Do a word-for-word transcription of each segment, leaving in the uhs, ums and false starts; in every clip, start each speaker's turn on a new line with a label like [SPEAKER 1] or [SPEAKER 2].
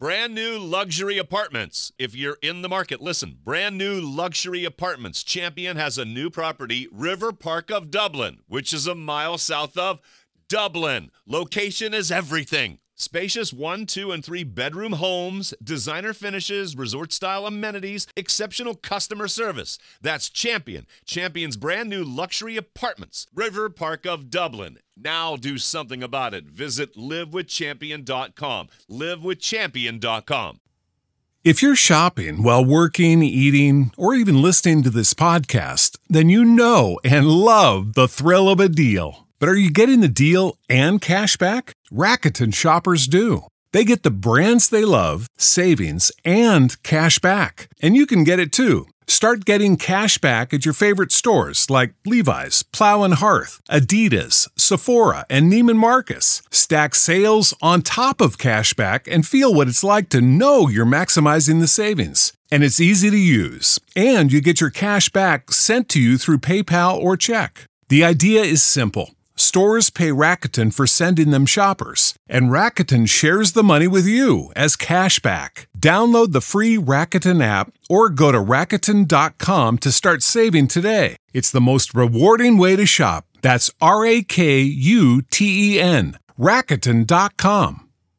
[SPEAKER 1] Brand new luxury apartments. If you're in the market, listen. Brand new luxury apartments. Champion has a new property, River Park of Dublin, which is a mile south of Dublin. Location is everything. Spacious one, two, and three bedroom homes, designer finishes, resort-style amenities, exceptional customer service. That's Champion. Champion's brand new luxury apartments, River Park of Dublin. Now do something about it. Visit live with champion dot com. live with champion dot com.
[SPEAKER 2] If you're shopping while working, eating, or even listening to this podcast, then you know and love the thrill of a deal. But are you getting the deal and cash back? Rakuten shoppers do. They get the brands they love, savings, and cash back. And you can get it too. Start getting cash back at your favorite stores like Levi's, Plow and Hearth, Adidas, Sephora, and Neiman Marcus. Stack sales on top of cash back and feel what it's like to know you're maximizing the savings. And it's easy to use. And you get your cash back sent to you through PayPal or check. The idea is simple. Stores pay Rakuten for sending them shoppers, and Rakuten shares the money with you as cash back. Download the free Rakuten app or go to Rakuten dot com to start saving today. It's the most rewarding way to shop. That's R A K U T E N. Rakuten dot com.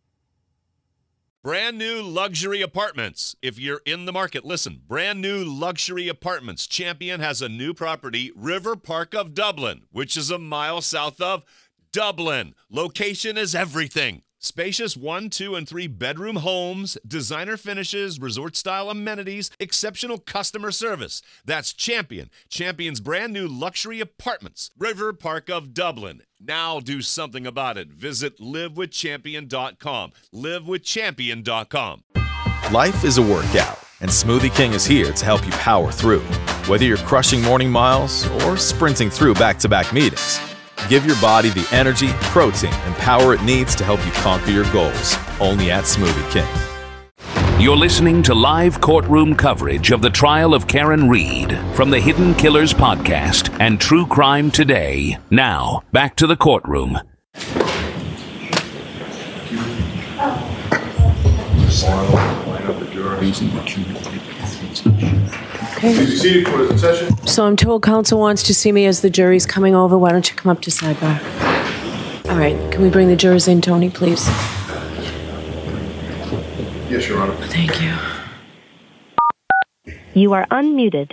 [SPEAKER 1] Brand new luxury apartments. If you're in the market, listen. Brand new luxury apartments. Champion has a new property, River Park of Dublin, which is a mile south of Dublin. Location is everything. Spacious one, two, and three bedroom homes, designer finishes, resort-style amenities, exceptional customer service. That's Champion. Champion's brand new luxury apartments, River Park of Dublin. Now do something about it. Visit live with champion dot com. live with champion dot com.
[SPEAKER 3] Life is a workout, and Smoothie King is here to help you power through. Whether you're crushing morning miles or sprinting through back-to-back meetings, give your body the energy, protein, and power it needs to help you conquer your goals. Only at Smoothie King.
[SPEAKER 4] You're listening to live courtroom coverage of the trial of Karen Read from the Hidden Killers podcast and True Crime Today. Now, back to the courtroom.
[SPEAKER 5] Okay.
[SPEAKER 6] Please be seated for the session.
[SPEAKER 5] So I'm told counsel wants to see me as the jury's coming over. Why don't you come up to sidebar? All right. Can we bring the jurors in, Tony, please?
[SPEAKER 6] Yes, Your Honor.
[SPEAKER 5] Thank you.
[SPEAKER 7] You are unmuted.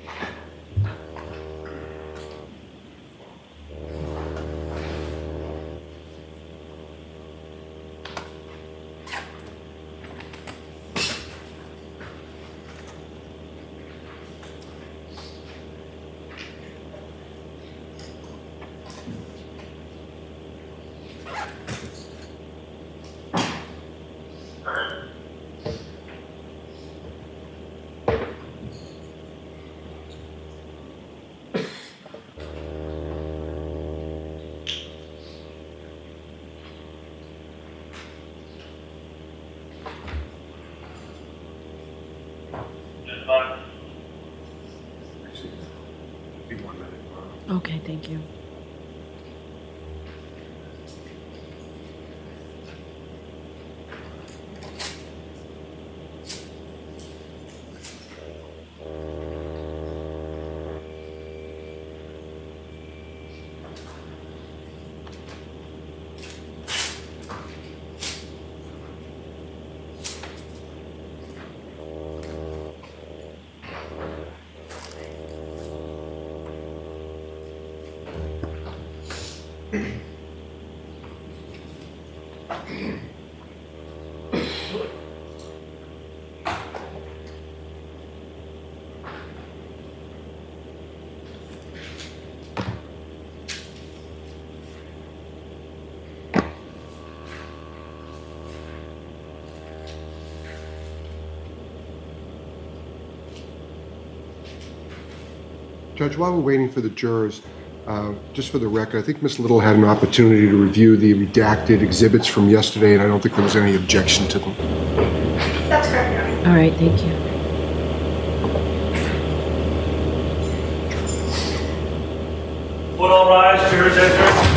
[SPEAKER 5] Okay, thank you.
[SPEAKER 6] Judge, while we're waiting for the jurors, uh, just for the record, I think Miz Little had an opportunity to review the redacted exhibits from yesterday, and I don't think there was any objection to them.
[SPEAKER 8] That's correct, Your Honor.
[SPEAKER 5] All right, thank you.
[SPEAKER 9] Would all rise, jurors enter.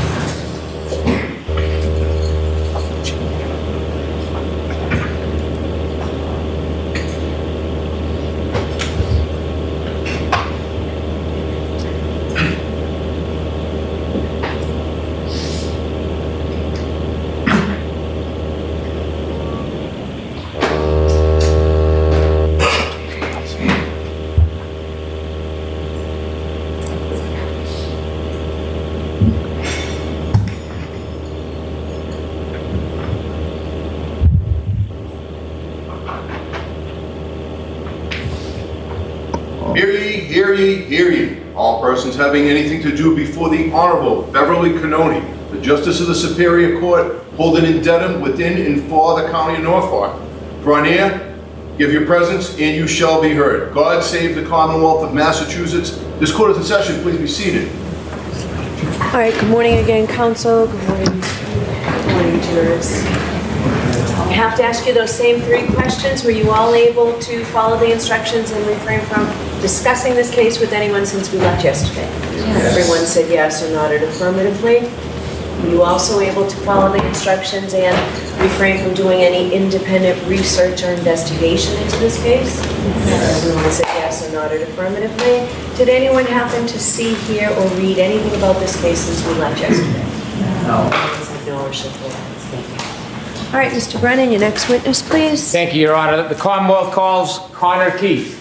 [SPEAKER 7] Hear ye, hear ye, hear ye. All persons having anything to do before the Honorable Beverly Cannoni, the Justice of the Superior Court, holding in Dedham, within and for the County of Norfolk. Draw near, give your presence, and you shall be heard. God save the Commonwealth of Massachusetts. This court is in session. Please be seated.
[SPEAKER 5] All right, good morning again, counsel. Good morning, good morning, jurors. I have to ask you those same three questions. Were you all able to follow the instructions and refrain from discussing this case with anyone since we left yesterday? Yes. Everyone said yes or nodded affirmatively. Were you also able to follow the instructions and refrain from doing any independent research or investigation into this case? Yes. Everyone said yes or nodded affirmatively. Did anyone happen to see, hear, or read anything about this case since we left yesterday? No. No or should they? Thank you. All right, Mister Brennan, your next witness, please.
[SPEAKER 10] Thank you, Your Honor. The Commonwealth calls Connor Keith.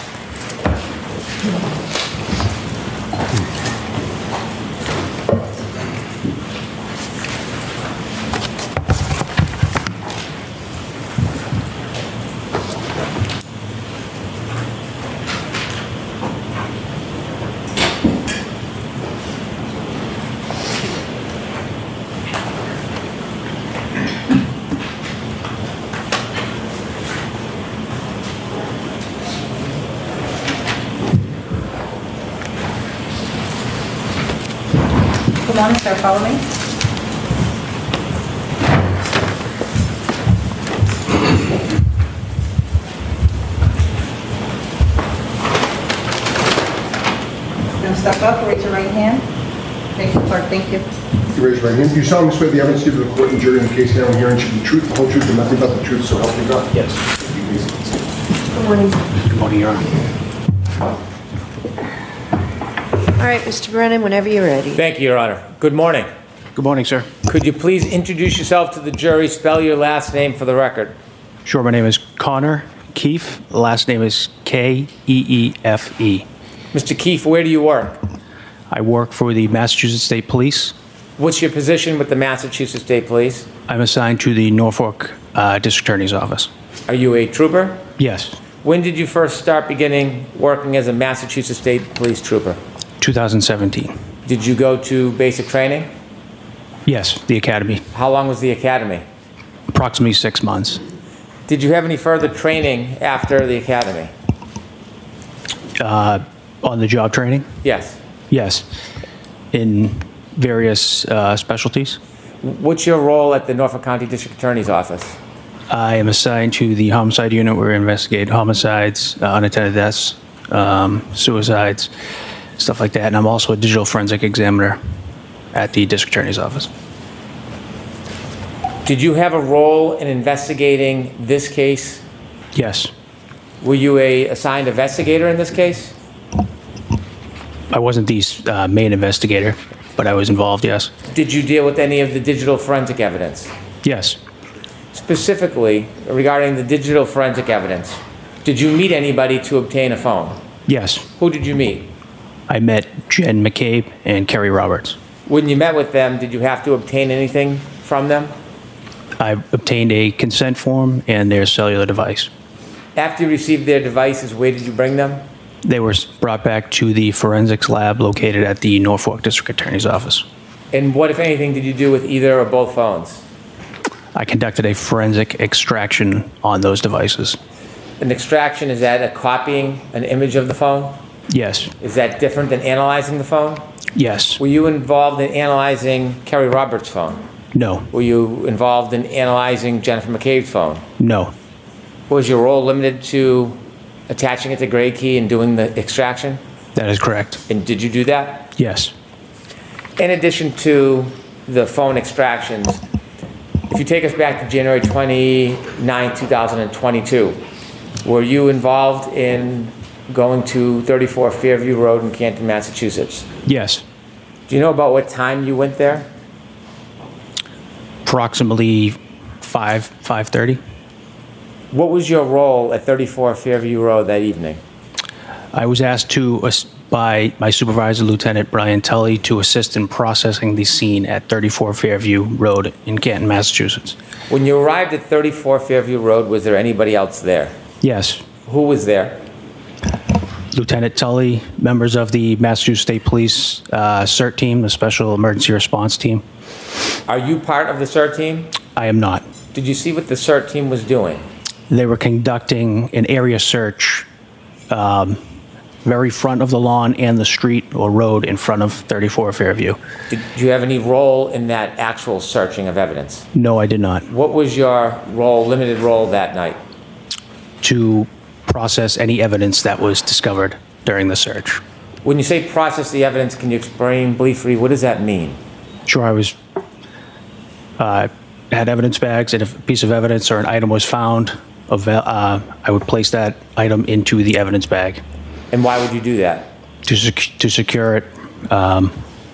[SPEAKER 8] Good morning, sir. Follow me. Now step up, raise your right hand. Thank you, clerk. Thank you.
[SPEAKER 6] You raise your right hand. Do you solemnly swear the evidence given to the court and jury in the case now and hearing should be the truth, the whole truth, and nothing but the truth, so help you God?
[SPEAKER 10] Yes.
[SPEAKER 5] Good morning.
[SPEAKER 10] Good morning, Your Honor.
[SPEAKER 5] All right, Mister Brennan, whenever you're ready.
[SPEAKER 10] Thank you, Your Honor. Good morning.
[SPEAKER 11] Good morning, sir.
[SPEAKER 10] Could you please introduce yourself to the jury, spell your last name for the record?
[SPEAKER 11] Sure, my name is Connor Keefe. The last name is K E E F E.
[SPEAKER 10] Mister Keefe, where do you work?
[SPEAKER 11] I work for the Massachusetts State Police.
[SPEAKER 10] What's your position with the Massachusetts State Police?
[SPEAKER 11] I'm assigned to the Norfolk uh, District Attorney's Office.
[SPEAKER 10] Are you a trooper?
[SPEAKER 11] Yes.
[SPEAKER 10] When did you first start beginning working as a Massachusetts State Police trooper?
[SPEAKER 11] two thousand seventeen.
[SPEAKER 10] Did you go to basic training?
[SPEAKER 11] Yes, the academy.
[SPEAKER 10] How long was the academy?
[SPEAKER 11] Approximately six months.
[SPEAKER 10] Did you have any further training after the academy?
[SPEAKER 11] Uh, on the job training?
[SPEAKER 10] Yes.
[SPEAKER 11] Yes. In various uh, specialties.
[SPEAKER 10] What's your role at the Norfolk County District Attorney's Office?
[SPEAKER 11] I am assigned to the homicide unit where we investigate homicides, uh, unattended deaths, um, suicides, stuff like that. And I'm also a digital forensic examiner at the District Attorney's Office.
[SPEAKER 10] Did you have a role in investigating this case?
[SPEAKER 11] Yes.
[SPEAKER 10] Were you a assigned investigator in this case?
[SPEAKER 11] I wasn't the uh, main investigator, but I was involved, yes.
[SPEAKER 10] Did you deal with any of the digital forensic evidence?
[SPEAKER 11] Yes.
[SPEAKER 10] Specifically, regarding the digital forensic evidence, did you meet anybody to obtain a phone?
[SPEAKER 11] Yes.
[SPEAKER 10] Who did you meet?
[SPEAKER 11] I met Jen McCabe and Kerry Roberts.
[SPEAKER 10] When you met with them, did you have to obtain anything from them?
[SPEAKER 11] I obtained a consent form and their cellular device.
[SPEAKER 10] After you received their devices, where did you bring them?
[SPEAKER 11] They were brought back to the forensics lab located at the Norfolk District Attorney's Office.
[SPEAKER 10] And what, if anything, did you do with either or both phones?
[SPEAKER 11] I conducted a forensic extraction on those devices.
[SPEAKER 10] An extraction, is that a copying an image of the phone?
[SPEAKER 11] Yes.
[SPEAKER 10] Is that different than analyzing the phone?
[SPEAKER 11] Yes.
[SPEAKER 10] Were you involved in analyzing Kerry Roberts' phone?
[SPEAKER 11] No.
[SPEAKER 10] Were you involved in analyzing Jennifer McCabe's phone?
[SPEAKER 11] No.
[SPEAKER 10] Was your role limited to attaching it to grade key and doing the extraction?
[SPEAKER 11] That is correct.
[SPEAKER 10] And did you do that?
[SPEAKER 11] Yes.
[SPEAKER 10] In addition to the phone extractions, if you take us back to January twenty-ninth, two thousand twenty-two, were you involved in going to thirty-four Fairview Road in Canton, Massachusetts?
[SPEAKER 11] Yes.
[SPEAKER 10] Do you know about what time you went there?
[SPEAKER 11] Approximately five, five thirty.
[SPEAKER 10] What was your role at thirty-four Fairview Road that evening?
[SPEAKER 11] I was asked to, by my supervisor, Lieutenant Brian Tully, to assist in processing the scene at thirty-four Fairview Road in Canton, Massachusetts.
[SPEAKER 10] When you arrived at thirty-four Fairview Road, was there anybody else there?
[SPEAKER 11] Yes.
[SPEAKER 10] Who was there?
[SPEAKER 11] Lieutenant Tully, members of the Massachusetts State Police uh, CERT team, the Special Emergency Response Team.
[SPEAKER 10] Are you part of the CERT team?
[SPEAKER 11] I am not.
[SPEAKER 10] Did you see what the CERT team was doing?
[SPEAKER 11] They were conducting an area search um, very front of the lawn and the street or road in front of thirty-four Fairview.
[SPEAKER 10] Did you have any role in that actual searching of evidence?
[SPEAKER 11] No, I did not.
[SPEAKER 10] What was your role, limited role that night?
[SPEAKER 11] To process any evidence that was discovered during the search.
[SPEAKER 10] When you say process the evidence, can you explain briefly, what does that mean?
[SPEAKER 11] Sure, I was, uh, had evidence bags, and if a piece of evidence or an item was found, uh, I would place that item into the evidence bag.
[SPEAKER 10] And why would you do that?
[SPEAKER 11] To, sec- to secure it. Um,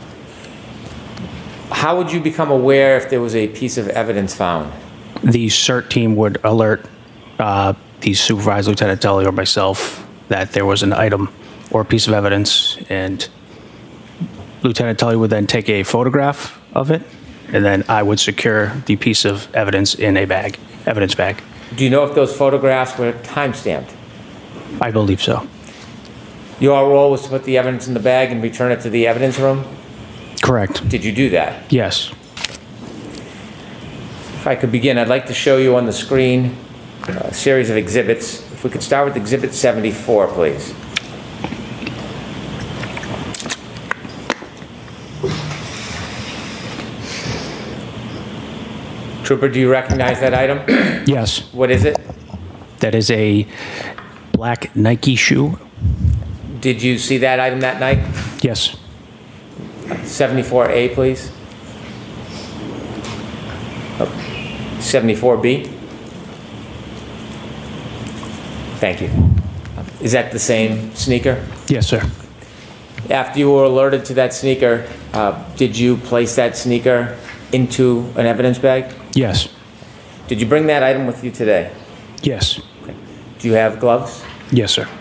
[SPEAKER 10] How would you become aware if there was a piece of evidence found?
[SPEAKER 11] The CERT team would alert uh, the supervisor, Lieutenant Tully, or myself that there was an item or a piece of evidence, and Lieutenant Tully would then take a photograph of it, and then I would secure the piece of evidence in a bag, evidence bag.
[SPEAKER 10] Do you know if those photographs were time-stamped?
[SPEAKER 11] I believe so.
[SPEAKER 10] Your role was to put the evidence in the bag and return it to the evidence room?
[SPEAKER 11] Correct.
[SPEAKER 10] Did you do that?
[SPEAKER 11] Yes.
[SPEAKER 10] If I could begin, I'd like to show you on the screen a series of exhibits. If we could start with Exhibit seventy-four, please. Trooper, do you recognize that item?
[SPEAKER 11] Yes.
[SPEAKER 10] What is it?
[SPEAKER 11] That is a black Nike shoe.
[SPEAKER 10] Did you see that item that night?
[SPEAKER 11] Yes.
[SPEAKER 10] seventy-four A, please. Oh, seventy-four B. Thank you. Is that the same sneaker?
[SPEAKER 11] Yes, sir.
[SPEAKER 10] After you were alerted to that sneaker, uh, did you place that sneaker into an evidence bag?
[SPEAKER 11] Yes.
[SPEAKER 10] Did you bring that item with you today?
[SPEAKER 11] Yes.
[SPEAKER 10] Okay. Do you have gloves?
[SPEAKER 11] Yes, sir.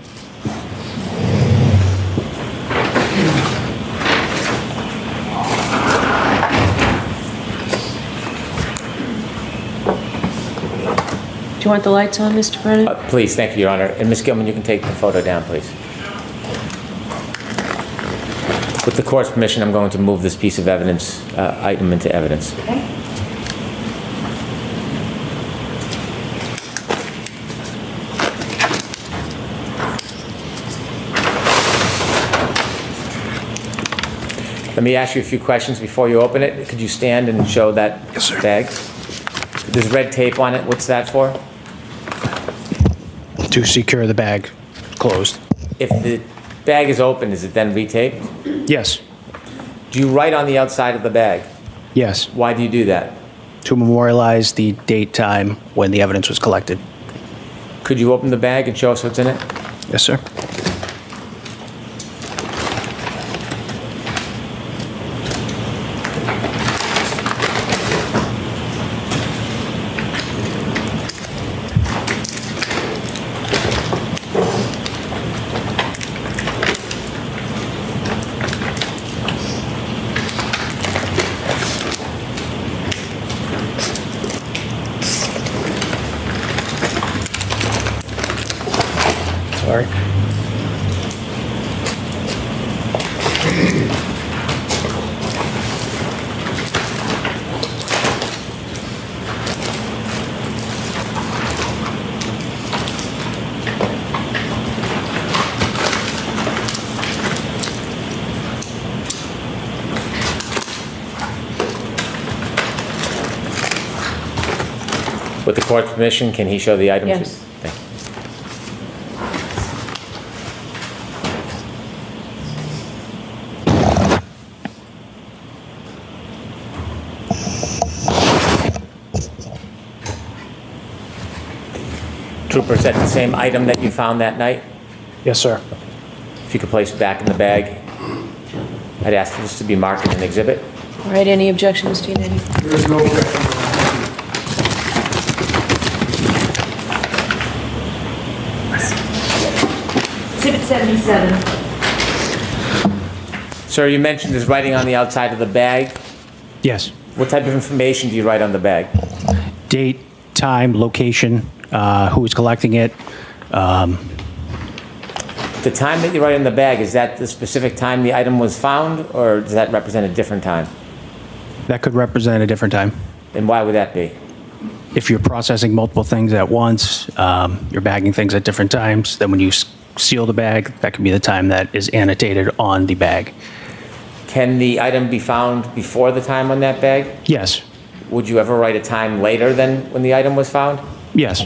[SPEAKER 5] Do you want the lights on, Mister Brennan?
[SPEAKER 10] Uh, please, thank you, Your Honor. And Miz Gilman, you can take the photo down, please. With the court's permission, I'm going to move this piece of evidence, uh, item into evidence.
[SPEAKER 8] Okay.
[SPEAKER 10] Let me ask you a few questions before you open it. Could you stand and show that
[SPEAKER 11] Yes, sir.
[SPEAKER 10] bag? There's red tape on it. What's that for?
[SPEAKER 11] To secure the bag closed.
[SPEAKER 10] If the bag is open, is it then retaped?
[SPEAKER 11] Yes.
[SPEAKER 10] Do you write on the outside of the bag?
[SPEAKER 11] Yes.
[SPEAKER 10] Why do you do that?
[SPEAKER 11] To memorialize the date, time when the evidence was collected.
[SPEAKER 10] Could you open the bag and show us what's in it?
[SPEAKER 11] Yes, sir. Sorry.
[SPEAKER 10] With the court's permission, can he show the item?
[SPEAKER 5] Yes.
[SPEAKER 10] To- Thank you. Trooper, is that the same item that you found that night?
[SPEAKER 11] Yes, sir.
[SPEAKER 10] If you could place it back in the bag, I'd ask this to be marked as an exhibit.
[SPEAKER 5] All right, any objections, Mister Yannetti?
[SPEAKER 6] There is no objection.
[SPEAKER 5] Exhibit seventy-seven.
[SPEAKER 10] Sir, you mentioned there's writing on the outside of the bag.
[SPEAKER 11] Yes.
[SPEAKER 10] What type of information do you write on the bag?
[SPEAKER 11] Date, time, location, uh, who is collecting it. Um,
[SPEAKER 10] The time that you write in the bag, is that the specific time the item was found, or does that represent a different time?
[SPEAKER 11] That could represent a different time.
[SPEAKER 10] And why would that be?
[SPEAKER 11] If you're processing multiple things at once, um, you're bagging things at different times, then when you s- seal the bag, that could be the time that is annotated on the bag.
[SPEAKER 10] Can the item be found before the time on that bag?
[SPEAKER 11] Yes.
[SPEAKER 10] Would you ever write a time later than when the item was found?
[SPEAKER 11] Yes.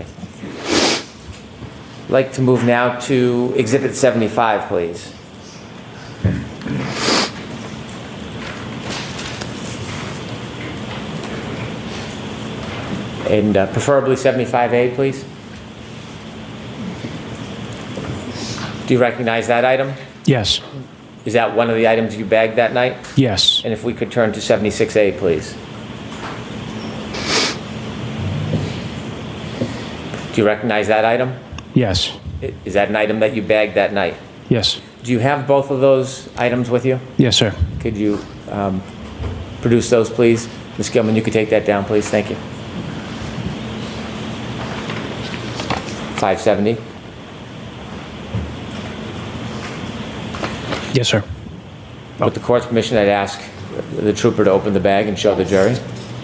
[SPEAKER 10] I'd like to move now to Exhibit seventy-five, please. And uh, preferably seventy-five A, please. Do you recognize that item?
[SPEAKER 11] Yes.
[SPEAKER 10] Is that one of the items you bagged that night?
[SPEAKER 11] Yes.
[SPEAKER 10] And if we could turn to seventy-six A, please. Do you recognize that item?
[SPEAKER 11] Yes.
[SPEAKER 10] I- Is that an item that you bagged that night?
[SPEAKER 11] Yes.
[SPEAKER 10] Do you have both of those items with you?
[SPEAKER 11] Yes, sir.
[SPEAKER 10] Could you um, produce those, please? Miz Gilman, you could take that down, please. Thank you. five seventy.
[SPEAKER 11] Yes, sir.
[SPEAKER 10] With the court's permission, I'd ask the trooper to open the bag and show the jury.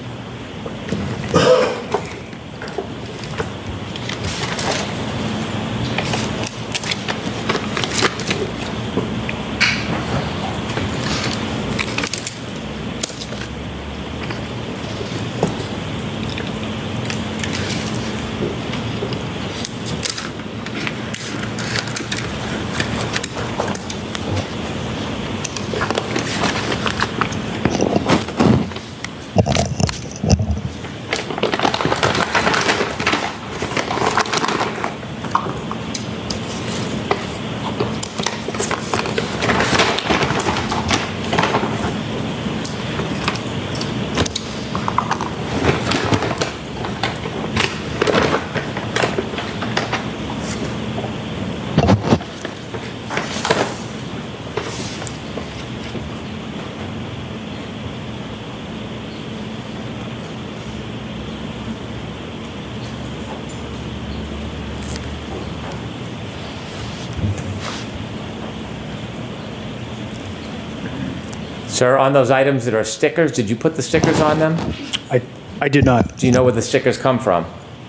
[SPEAKER 10] Sir, on those items that are stickers, did you put the stickers on them?
[SPEAKER 11] I, I did not.
[SPEAKER 10] Do you know where the stickers come from?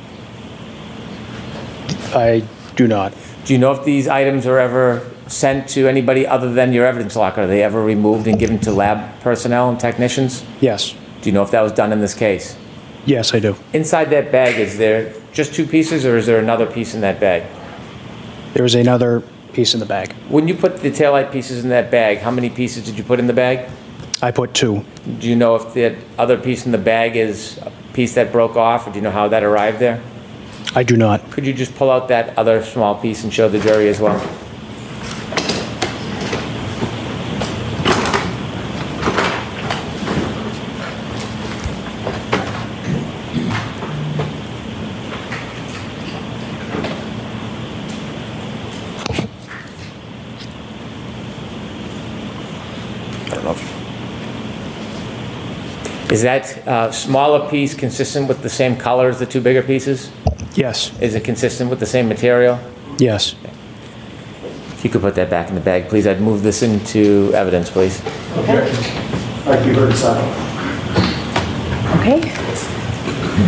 [SPEAKER 11] I do not.
[SPEAKER 10] Do you know if these items are ever sent to anybody other than your evidence locker? Are they ever removed and given to lab personnel and technicians?
[SPEAKER 11] Yes.
[SPEAKER 10] Do you know if that was done in this case?
[SPEAKER 11] Yes, I do.
[SPEAKER 10] Inside that bag, is there just two pieces, or is there another piece in that bag?
[SPEAKER 11] There was another piece in the bag.
[SPEAKER 10] When you put the taillight pieces in that bag, how many pieces did you put in the bag?
[SPEAKER 11] I put two.
[SPEAKER 10] Do you know if the other piece in the bag is a piece that broke off, or do you know how that arrived there?
[SPEAKER 11] I do not.
[SPEAKER 10] Could you just pull out that other small piece and show the jury as well?
[SPEAKER 11] I don't know if
[SPEAKER 10] Is that uh, smaller piece consistent with the same color as the two bigger pieces?
[SPEAKER 11] Yes.
[SPEAKER 10] Is it consistent with the same material?
[SPEAKER 11] Yes.
[SPEAKER 10] If you could put that back in the bag, please. I'd move this into evidence, please.
[SPEAKER 12] Okay. Thank you, heard second.
[SPEAKER 5] Okay.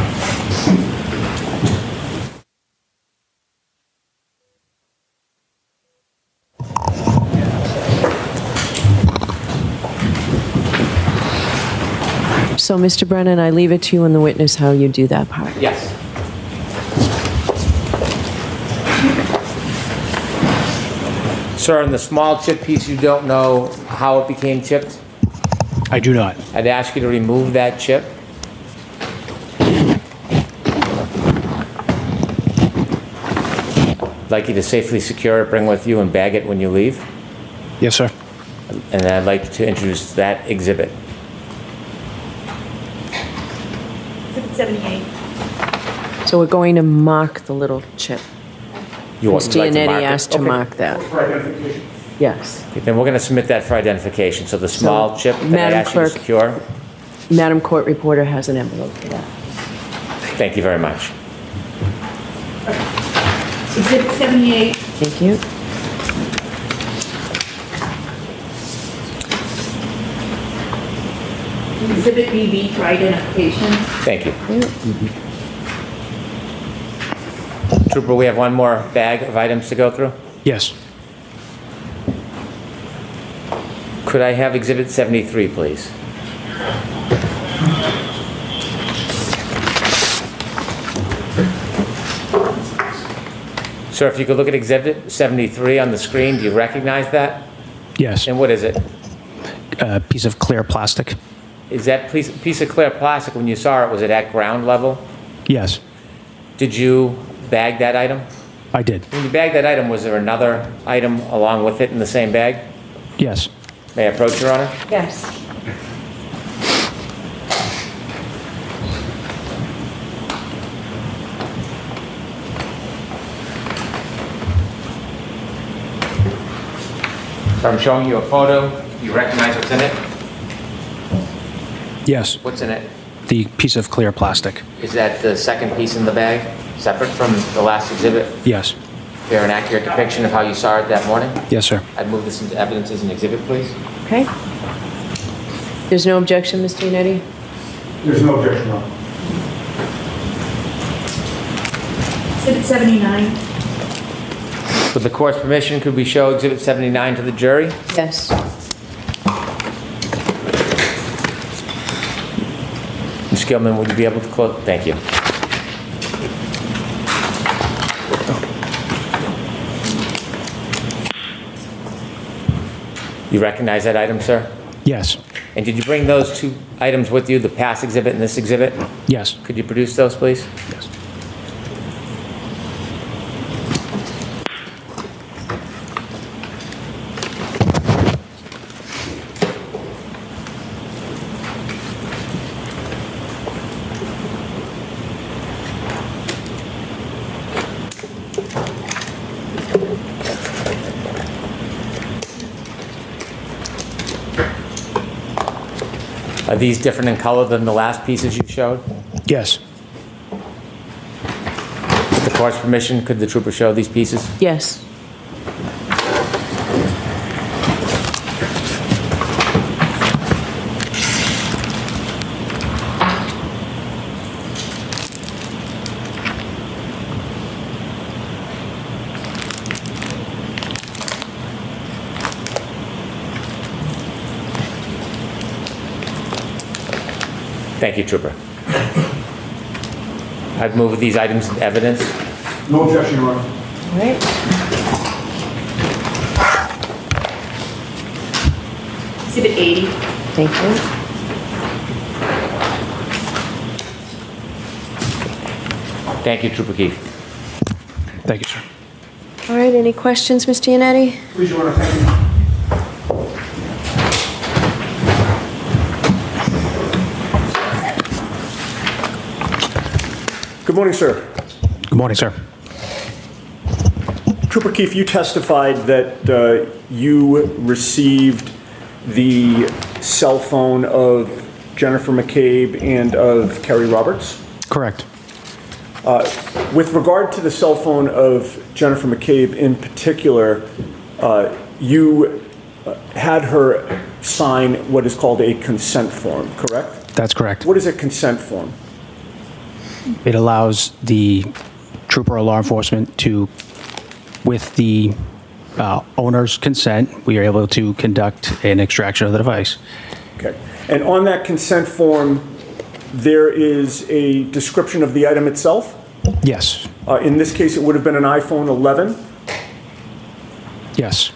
[SPEAKER 5] So, Mister Brennan, I leave it to you and the witness how you do that part.
[SPEAKER 10] Yes. Sir, in the small chip piece, you don't know how it became chipped?
[SPEAKER 11] I do not.
[SPEAKER 10] I'd ask you to remove that chip. I'd like you to safely secure it, bring it with you, and bag it when you leave.
[SPEAKER 11] Yes, sir.
[SPEAKER 10] And then I'd like to introduce that exhibit.
[SPEAKER 13] Exhibit seventy-eight.
[SPEAKER 5] So we're going to mark the little chip.
[SPEAKER 10] You want-
[SPEAKER 5] Miz
[SPEAKER 10] you'd like to
[SPEAKER 5] Giannetti
[SPEAKER 10] mark it?
[SPEAKER 5] asked to
[SPEAKER 10] Okay.
[SPEAKER 5] mark that. Yes.
[SPEAKER 10] Okay, then we're going to submit that for identification. So the small chip that I
[SPEAKER 5] Madam
[SPEAKER 10] asked you to
[SPEAKER 5] Clerk.
[SPEAKER 10] secure.
[SPEAKER 5] Madam Court Reporter has an envelope for that.
[SPEAKER 10] Thank you very much.
[SPEAKER 13] Exhibit seventy-eight.
[SPEAKER 5] Thank you.
[SPEAKER 13] Exhibit B B for identification.
[SPEAKER 10] Thank you. Trooper, we have one more bag of items to go through.
[SPEAKER 11] Yes.
[SPEAKER 10] Could I have Exhibit seventy-three, please? Sir, if you could look at Exhibit seventy-three on the screen, do you recognize that?
[SPEAKER 11] Yes.
[SPEAKER 10] And what is it?
[SPEAKER 11] A piece of clear plastic.
[SPEAKER 10] Is that piece, piece of clear plastic, when you saw it, was it at ground level?
[SPEAKER 11] Yes.
[SPEAKER 10] Did you bag that item?
[SPEAKER 11] I did.
[SPEAKER 10] When you bagged that item, was there another item along with it in the same bag?
[SPEAKER 11] Yes.
[SPEAKER 10] May I approach, Your Honor?
[SPEAKER 5] Yes.
[SPEAKER 10] So I'm showing you a photo. You recognize what's in it?
[SPEAKER 11] Yes.
[SPEAKER 10] What's in it?
[SPEAKER 11] The piece of clear plastic.
[SPEAKER 10] Is that the second piece in the bag, separate from the last exhibit?
[SPEAKER 11] Yes.
[SPEAKER 10] Fair and accurate depiction of how you saw it that morning?
[SPEAKER 11] Yes, sir.
[SPEAKER 10] I'd move this into evidence as an exhibit, please.
[SPEAKER 5] Okay. There's no objection, Mister Yannetti?
[SPEAKER 12] There's no objection, Your Honor.
[SPEAKER 13] Exhibit seventy-nine.
[SPEAKER 10] With the court's permission, could we show Exhibit seventy-nine to the jury?
[SPEAKER 5] Yes.
[SPEAKER 10] Miz Gilman, would you be able to close? Thank you. You recognize that item, sir?
[SPEAKER 11] Yes.
[SPEAKER 10] And did you bring those two items with you, the past exhibit and this exhibit?
[SPEAKER 11] Yes.
[SPEAKER 10] Could you produce those, please?
[SPEAKER 11] Yes.
[SPEAKER 10] Are these different in color than the last pieces you showed?
[SPEAKER 11] Yes.
[SPEAKER 10] With the court's permission, could the trooper show these pieces?
[SPEAKER 5] Yes.
[SPEAKER 10] Thank you, Trooper. I'd move these items into evidence.
[SPEAKER 12] No objection, Your Honor.
[SPEAKER 5] All right.
[SPEAKER 13] Exhibit eighty.
[SPEAKER 5] Thank you.
[SPEAKER 10] Thank you, Trooper Keefe.
[SPEAKER 11] Thank you, sir.
[SPEAKER 5] All right, any questions, Mister Yannetti?
[SPEAKER 12] Please, Your Honor, thank you. Good morning, sir.
[SPEAKER 11] Good morning, sir.
[SPEAKER 12] Trooper Keefe, you testified that uh, you received the cell phone of Jennifer McCabe and of Kerry Roberts?
[SPEAKER 11] Correct.
[SPEAKER 12] Uh, with regard to the cell phone of Jennifer McCabe in particular, uh, you had her sign what is called a consent form, correct?
[SPEAKER 11] That's correct.
[SPEAKER 12] What is a consent form?
[SPEAKER 11] It allows the trooper or law enforcement to, with the uh, owner's consent, we are able to conduct an extraction of the device.
[SPEAKER 12] Okay. And on that consent form, there is a description of the item itself?
[SPEAKER 11] Yes.
[SPEAKER 12] Uh, in this case, it would have been an iPhone eleven?
[SPEAKER 11] Yes.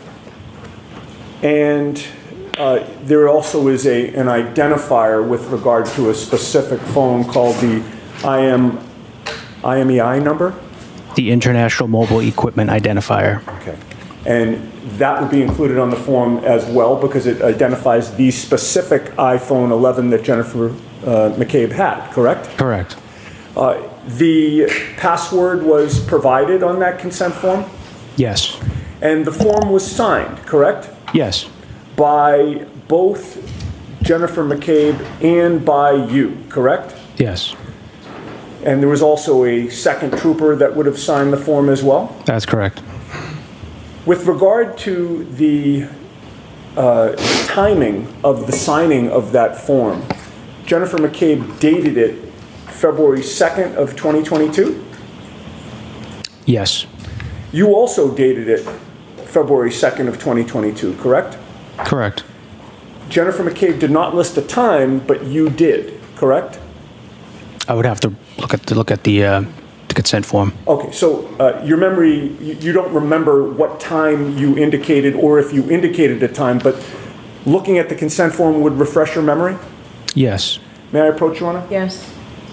[SPEAKER 12] And uh, there also is a, an identifier with regard to a specific phone called the I M, I M E I number?
[SPEAKER 11] The International Mobile Equipment Identifier.
[SPEAKER 12] Okay. And that would be included on the form as well because it identifies the specific iPhone eleven that Jennifer uh, McCabe had, correct?
[SPEAKER 11] Correct.
[SPEAKER 12] Uh, the password was provided on that consent form?
[SPEAKER 11] Yes.
[SPEAKER 12] And the form was signed, correct?
[SPEAKER 11] Yes.
[SPEAKER 12] By both Jennifer McCabe and by you, correct?
[SPEAKER 11] Yes.
[SPEAKER 12] And there was also a second trooper that would have signed the form as well?
[SPEAKER 11] That's correct.
[SPEAKER 12] With regard to the uh, timing of the signing of that form, Jennifer McCabe dated it February second of twenty twenty-two?
[SPEAKER 11] Yes.
[SPEAKER 12] You also dated it February second of twenty twenty-two, correct?
[SPEAKER 11] Correct.
[SPEAKER 12] Jennifer McCabe did not list a time, but you did, correct?
[SPEAKER 11] I would have to look at the, look at the, uh, the consent form.
[SPEAKER 12] Okay, so uh, your memory, you, you don't remember what time you indicated or if you indicated a time, but looking at the consent form would refresh your memory?
[SPEAKER 11] Yes.
[SPEAKER 12] May I approach, Your Honor?
[SPEAKER 5] Yes.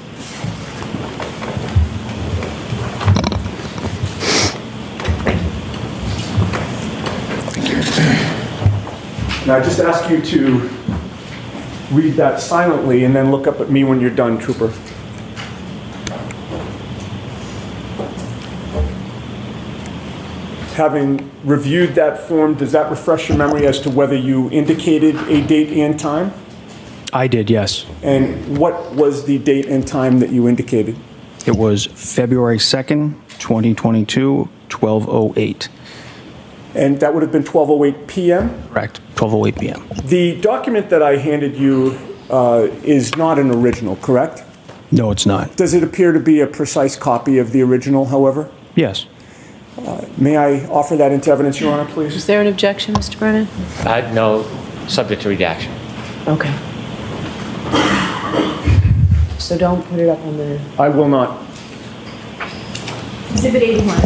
[SPEAKER 12] Now, I just ask you to read that silently and then look up at me when you're done, Trooper. Having reviewed that form, does that refresh your memory as to whether you indicated a date and time?
[SPEAKER 11] I did, yes.
[SPEAKER 12] And what was the date and time that you indicated?
[SPEAKER 11] It was February second, twenty twenty-two, twelve oh eight.
[SPEAKER 12] And that would have been twelve oh eight p m?
[SPEAKER 11] Correct, twelve oh eight p m
[SPEAKER 12] The document that I handed you uh, is not an original, correct?
[SPEAKER 11] No, it's not.
[SPEAKER 12] Does it appear to be a precise copy of the original, however?
[SPEAKER 11] Yes.
[SPEAKER 12] Uh, may I offer that into evidence, Your Honor, please?
[SPEAKER 5] Is there an objection, Mister Brennan?
[SPEAKER 10] Uh, no, subject to redaction.
[SPEAKER 5] Okay. So don't put it up on the...
[SPEAKER 12] I will not.
[SPEAKER 13] Exhibit eighty-one.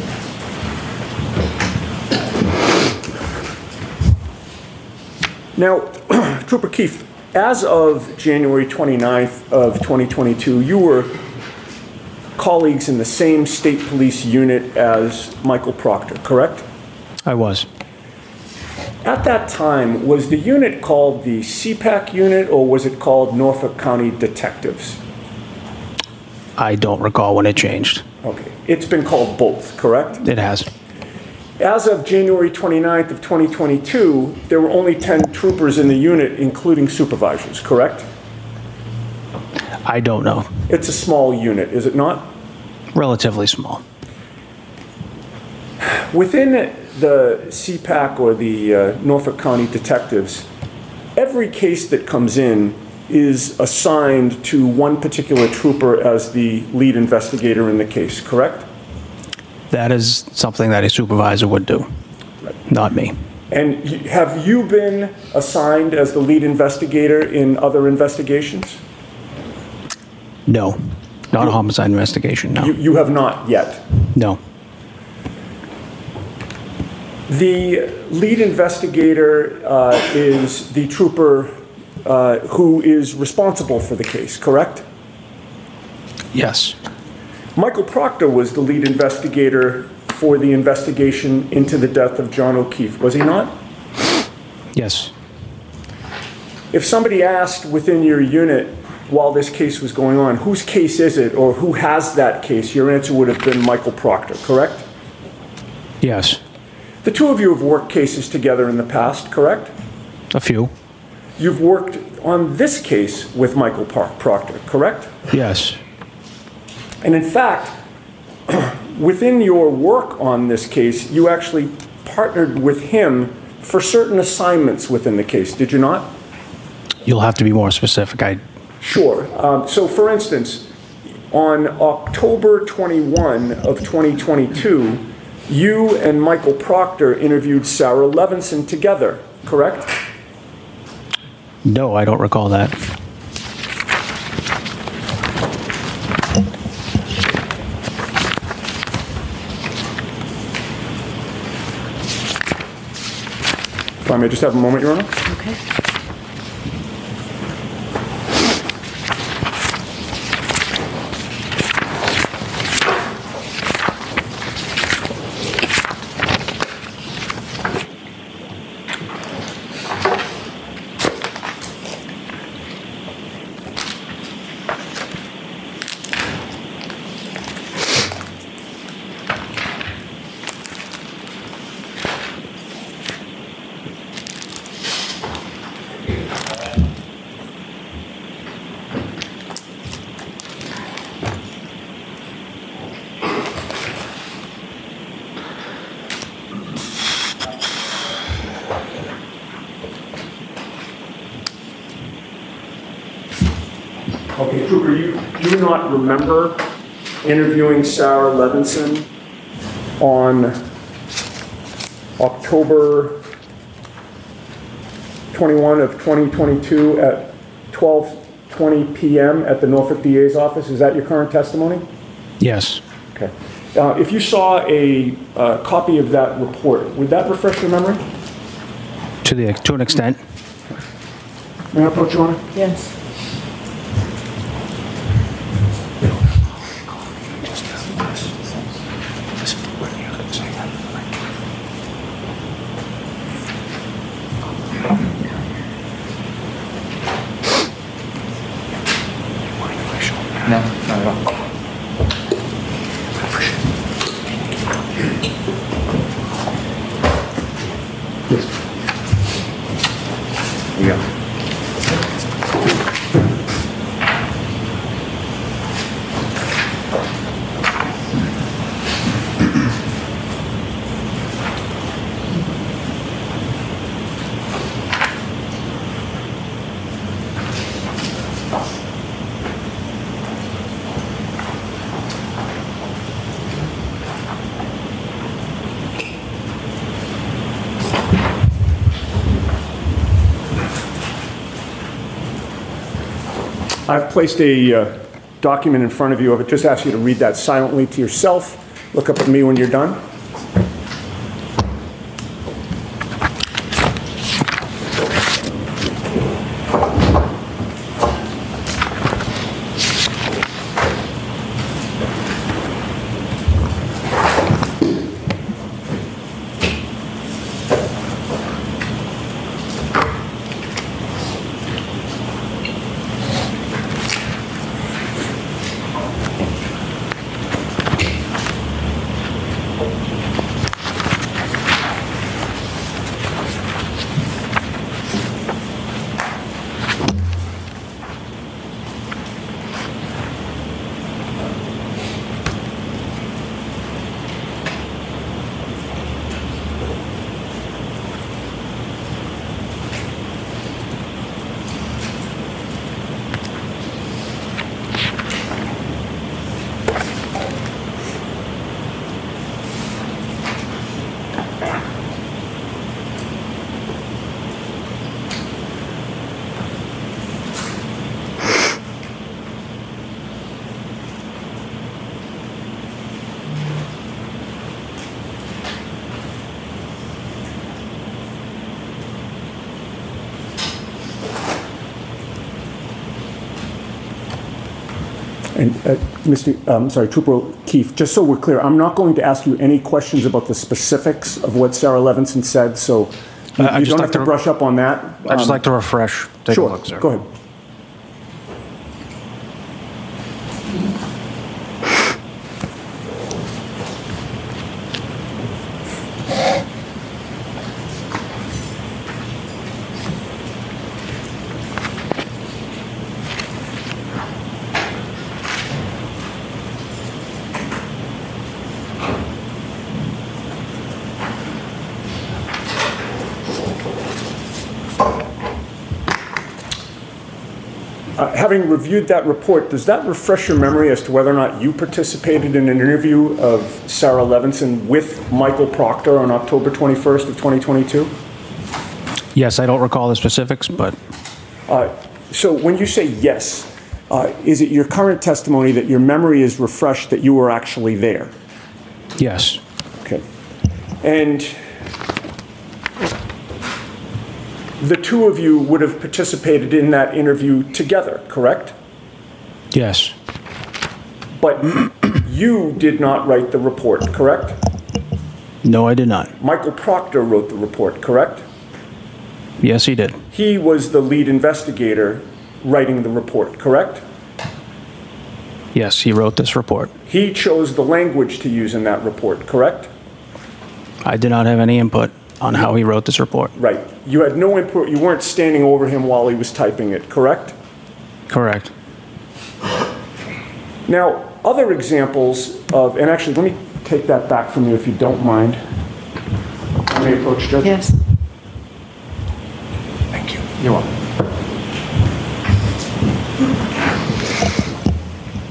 [SPEAKER 12] Now, Trooper Keefe, as of January twenty-ninth of twenty twenty-two, you were colleagues in the same state police unit as Michael Proctor, correct?
[SPEAKER 11] I was.
[SPEAKER 12] At that time, was the unit called the C PAC unit or was it called Norfolk County Detectives?
[SPEAKER 11] I don't recall when it changed.
[SPEAKER 12] Okay. It's been called both, correct?
[SPEAKER 11] It has.
[SPEAKER 12] As of January twenty-ninth of twenty twenty-two, there were only ten troopers in the unit, including supervisors, correct?
[SPEAKER 11] I don't know.
[SPEAKER 12] It's a small unit, is it not?
[SPEAKER 11] Relatively small.
[SPEAKER 12] Within the C PAC or the uh, Norfolk County Detectives, every case that comes in is assigned to one particular trooper as the lead investigator in the case, correct?
[SPEAKER 11] That is something that a supervisor would do, not me.
[SPEAKER 12] And y- have you been assigned as the lead investigator in other investigations?
[SPEAKER 11] No. Not a homicide investigation, no.
[SPEAKER 12] You, you have not yet?
[SPEAKER 11] No.
[SPEAKER 12] The lead investigator uh, is the trooper uh, who is responsible for the case, correct?
[SPEAKER 11] Yes.
[SPEAKER 12] Michael Proctor was the lead investigator for the investigation into the death of John O'Keefe, was he not?
[SPEAKER 11] Yes.
[SPEAKER 12] If somebody asked within your unit while this case was going on, whose case is it or who has that case, your answer would have been Michael Proctor, correct?
[SPEAKER 11] Yes.
[SPEAKER 12] The two of you have worked cases together in the past, correct?
[SPEAKER 11] A few.
[SPEAKER 12] You've worked on this case with Michael Proctor, correct?
[SPEAKER 11] Yes.
[SPEAKER 12] And in fact, within your work on this case, you actually partnered with him for certain assignments within the case, did you not?
[SPEAKER 11] You'll have to be more specific. I.
[SPEAKER 12] Sure. Um, so for instance, on October twenty-first of twenty twenty-two, you and Michael Proctor interviewed Sarah Levinson together, correct?
[SPEAKER 11] No, I don't recall that.
[SPEAKER 12] If I may just have a moment, Your Honor.
[SPEAKER 5] Okay.
[SPEAKER 12] do not remember interviewing Sarah Levinson on October twenty-first of twenty twenty-two at twelve twenty p m at the Norfolk D A's office. Is that your current testimony?
[SPEAKER 11] Yes.
[SPEAKER 12] Okay. Uh, if you saw a uh, copy of that report, would that refresh your memory?
[SPEAKER 11] To the to an extent.
[SPEAKER 12] May I approach you on it?
[SPEAKER 5] Yes.
[SPEAKER 10] No, not at all.
[SPEAKER 12] Yes. Yeah. I've placed a uh, document in front of you. I would just ask you to read that silently to yourself. Look up at me when you're done. And uh, Mister Um, sorry, Trooper O'Keefe, just so we're clear, I'm not going to ask you any questions about the specifics of what Sarah Levinson said, so you,
[SPEAKER 11] uh,
[SPEAKER 12] you
[SPEAKER 11] don't
[SPEAKER 12] like
[SPEAKER 11] have
[SPEAKER 12] to
[SPEAKER 11] to
[SPEAKER 12] brush up on that.
[SPEAKER 11] I'd just
[SPEAKER 12] Um,
[SPEAKER 11] like to refresh. Take
[SPEAKER 12] sure,
[SPEAKER 11] a look, sir.
[SPEAKER 12] go ahead. Uh, having reviewed that report, does that refresh your memory as to whether or not you participated in an interview of Sarah Levinson with Michael Proctor on October twenty-first of twenty twenty-two?
[SPEAKER 11] Yes, I don't recall the specifics, but...
[SPEAKER 12] Uh, so when you say yes, uh, is it your current testimony that your memory is refreshed that you were actually there?
[SPEAKER 11] Yes.
[SPEAKER 12] Okay. And the two of you would have participated in that interview together, correct?
[SPEAKER 11] Yes.
[SPEAKER 12] But you did not write the report, correct?
[SPEAKER 11] No, I did not.
[SPEAKER 12] Michael Proctor wrote the report, correct?
[SPEAKER 11] Yes, he did.
[SPEAKER 12] He was the lead investigator writing the report, correct?
[SPEAKER 11] Yes, he wrote this report.
[SPEAKER 12] He chose the language to use in that report, correct?
[SPEAKER 11] I did not have any input on how he wrote this report.
[SPEAKER 12] Right. You had no input. You weren't standing over him while he was typing it, correct?
[SPEAKER 11] Correct.
[SPEAKER 12] Now, other examples of, and actually, let me take that back from you if you don't mind. I may approach, Judge?
[SPEAKER 5] Yes.
[SPEAKER 12] Thank you. You're welcome.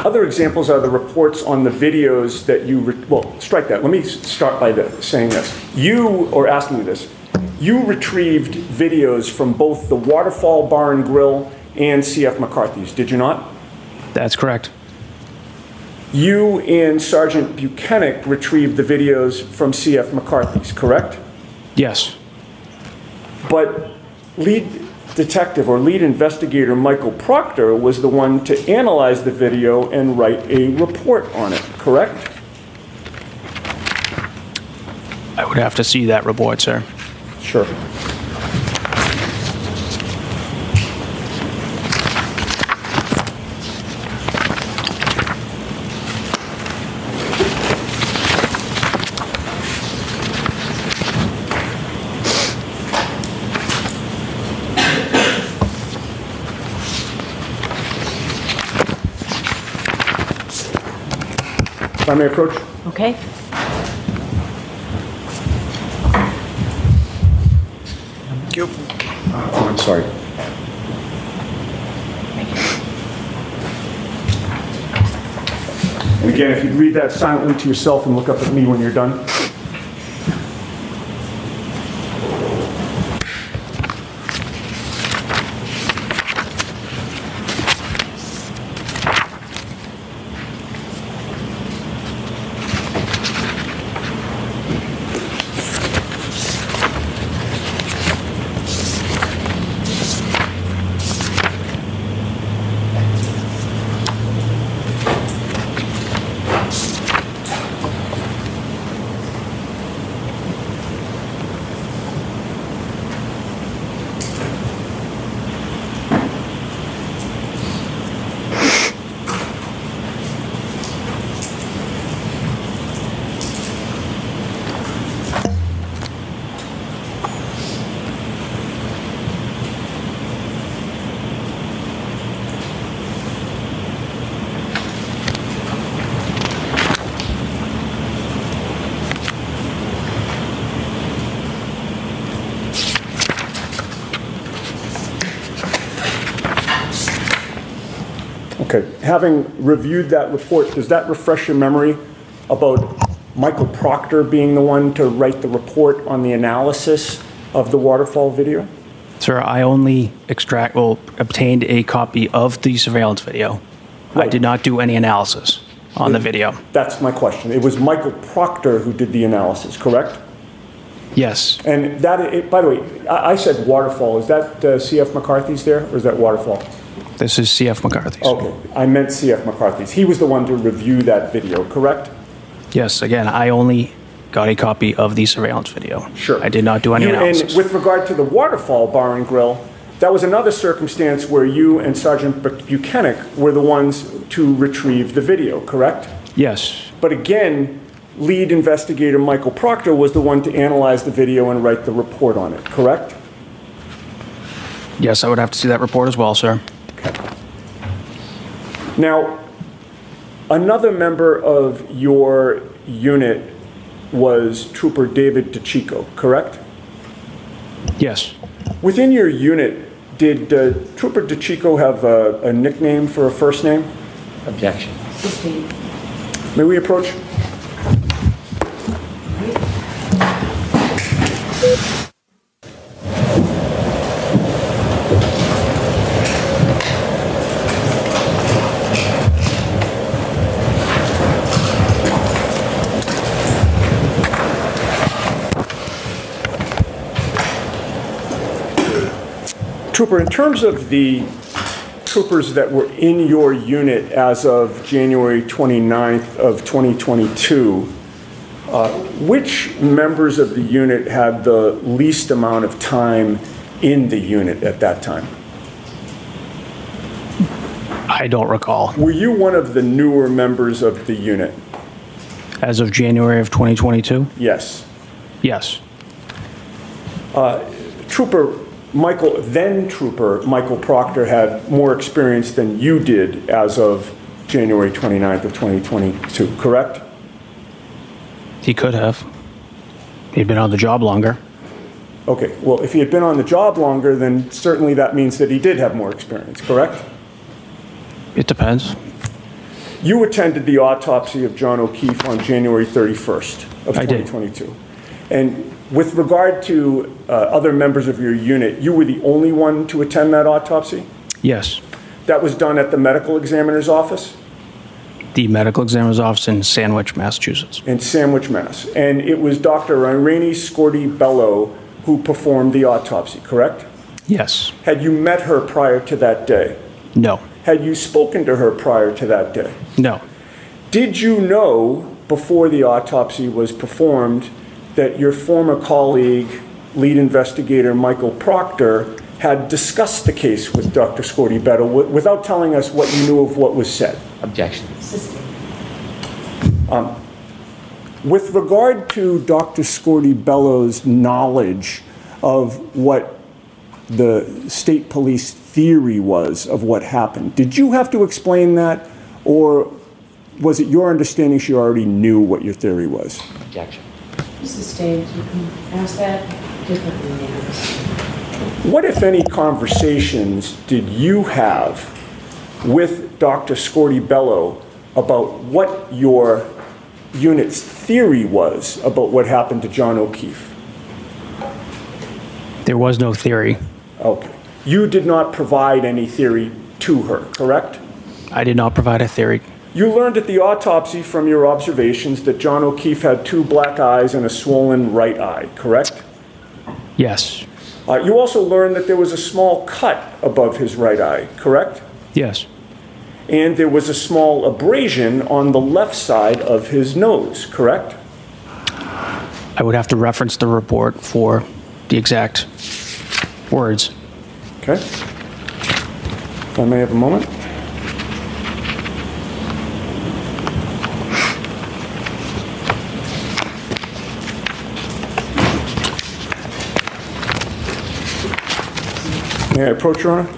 [SPEAKER 12] Other examples are the reports on the videos that you, re- well, strike that. Let me start by the, saying this. You, or asking you this, you retrieved videos from both the Waterfall Bar and Grill and C F McCarthy's, did you not?
[SPEAKER 11] That's correct.
[SPEAKER 12] You and Sergeant Buchanan retrieved the videos from C F McCarthy's, correct?
[SPEAKER 11] Yes.
[SPEAKER 12] But lead detective or lead investigator Michael Proctor was the one to analyze the video and write a report on it, correct?
[SPEAKER 11] I would have to see that report, sir.
[SPEAKER 12] Sure. If I may approach?
[SPEAKER 5] Okay.
[SPEAKER 12] Thank you. Oh, I'm sorry. And again, if you'd read that silently to yourself and look up at me when you're done. Okay, having reviewed that report, does that refresh your memory about Michael Proctor being the one to write the report on the analysis of the waterfall video?
[SPEAKER 11] Sir, I only extract, well, obtained a copy of the surveillance video. Right. I did not do any analysis on the video.
[SPEAKER 12] That's my question. It was Michael Proctor who did the analysis, correct?
[SPEAKER 11] Yes.
[SPEAKER 12] And that, it, by the way, I, I said waterfall. Is that uh, C F McCarthy's there, or is that waterfall?
[SPEAKER 11] This is C F McCarthy's.
[SPEAKER 12] Okay, I meant C F McCarthy's. He was the one to review that video, correct?
[SPEAKER 11] Yes, again, I only got a copy of the surveillance video.
[SPEAKER 12] Sure.
[SPEAKER 11] I did not do any
[SPEAKER 12] you,
[SPEAKER 11] analysis.
[SPEAKER 12] And with regard to the Waterfall Bar and Grill, that was another circumstance where you and Sergeant Buchanan were the ones to retrieve the video, correct?
[SPEAKER 11] Yes.
[SPEAKER 12] But again, lead investigator Michael Proctor was the one to analyze the video and write the report on it, correct?
[SPEAKER 11] Yes, I would have to see that report as well, sir.
[SPEAKER 12] Now, another member of your unit was Trooper David DeChico, correct?
[SPEAKER 11] Yes.
[SPEAKER 12] Within your unit, did uh, Trooper DeChico have a, a nickname for a first name?
[SPEAKER 10] Objection.
[SPEAKER 12] May we approach? Trooper, in terms of the troopers that were in your unit as of January twenty-ninth of twenty twenty-two, uh, which members of the unit had the least amount of time in the unit at that time?
[SPEAKER 11] I don't recall.
[SPEAKER 12] Were you one of the newer members of the unit?
[SPEAKER 11] As of January of twenty twenty-two?
[SPEAKER 12] Yes.
[SPEAKER 11] Yes.
[SPEAKER 12] Uh, Trooper Michael, then Trooper Michael Proctor had more experience than you did as of January twenty-ninth of twenty twenty-two, correct?
[SPEAKER 11] He could have. He'd been on the job longer.
[SPEAKER 12] Okay, well, if he had been on the job longer, then certainly that means that he did have more experience, correct?
[SPEAKER 11] It depends.
[SPEAKER 12] You attended the autopsy of John O'Keefe on January thirty-first of
[SPEAKER 11] I did.
[SPEAKER 12] twenty twenty-two. And with regard to uh, other members of your unit, you were the only one to attend that autopsy?
[SPEAKER 11] Yes.
[SPEAKER 12] That was done at the medical examiner's office?
[SPEAKER 11] The medical examiner's office in Sandwich, Massachusetts.
[SPEAKER 12] In Sandwich, Mass. And it was Doctor Irene Scorti-Bello who performed the autopsy, correct?
[SPEAKER 11] Yes.
[SPEAKER 12] Had you met her prior to that day?
[SPEAKER 11] No.
[SPEAKER 12] Had you spoken to her prior to that day?
[SPEAKER 11] No.
[SPEAKER 12] Did you know before the autopsy was performed that your former colleague, lead investigator Michael Proctor, had discussed the case with Doctor Scorti-Bello w- without telling us what you knew of what was said?
[SPEAKER 10] Objection.
[SPEAKER 12] Um, with regard to Doctor Scorti-Bello's knowledge of what the state police theory was of what happened, did you have to explain that, or was it your understanding she already knew what your theory was?
[SPEAKER 10] Objection.
[SPEAKER 5] Missus Staines, you can ask that differently now.
[SPEAKER 12] What, if any, conversations did you have with Doctor Scorti-Bello about what your unit's theory was about what happened to John O'Keefe?
[SPEAKER 11] There was no theory.
[SPEAKER 12] Okay. You did not provide any theory to her, correct?
[SPEAKER 11] I did not provide a theory.
[SPEAKER 12] You learned at the autopsy from your observations that John O'Keefe had two black eyes and a swollen right eye, correct?
[SPEAKER 11] Yes.
[SPEAKER 12] Uh, you also learned that there was a small cut above his right eye, correct?
[SPEAKER 11] Yes.
[SPEAKER 12] And there was a small abrasion on the left side of his nose, correct?
[SPEAKER 11] I would have to reference the report for the exact words.
[SPEAKER 12] Okay. If I may have a moment. May I approach, Your Honor?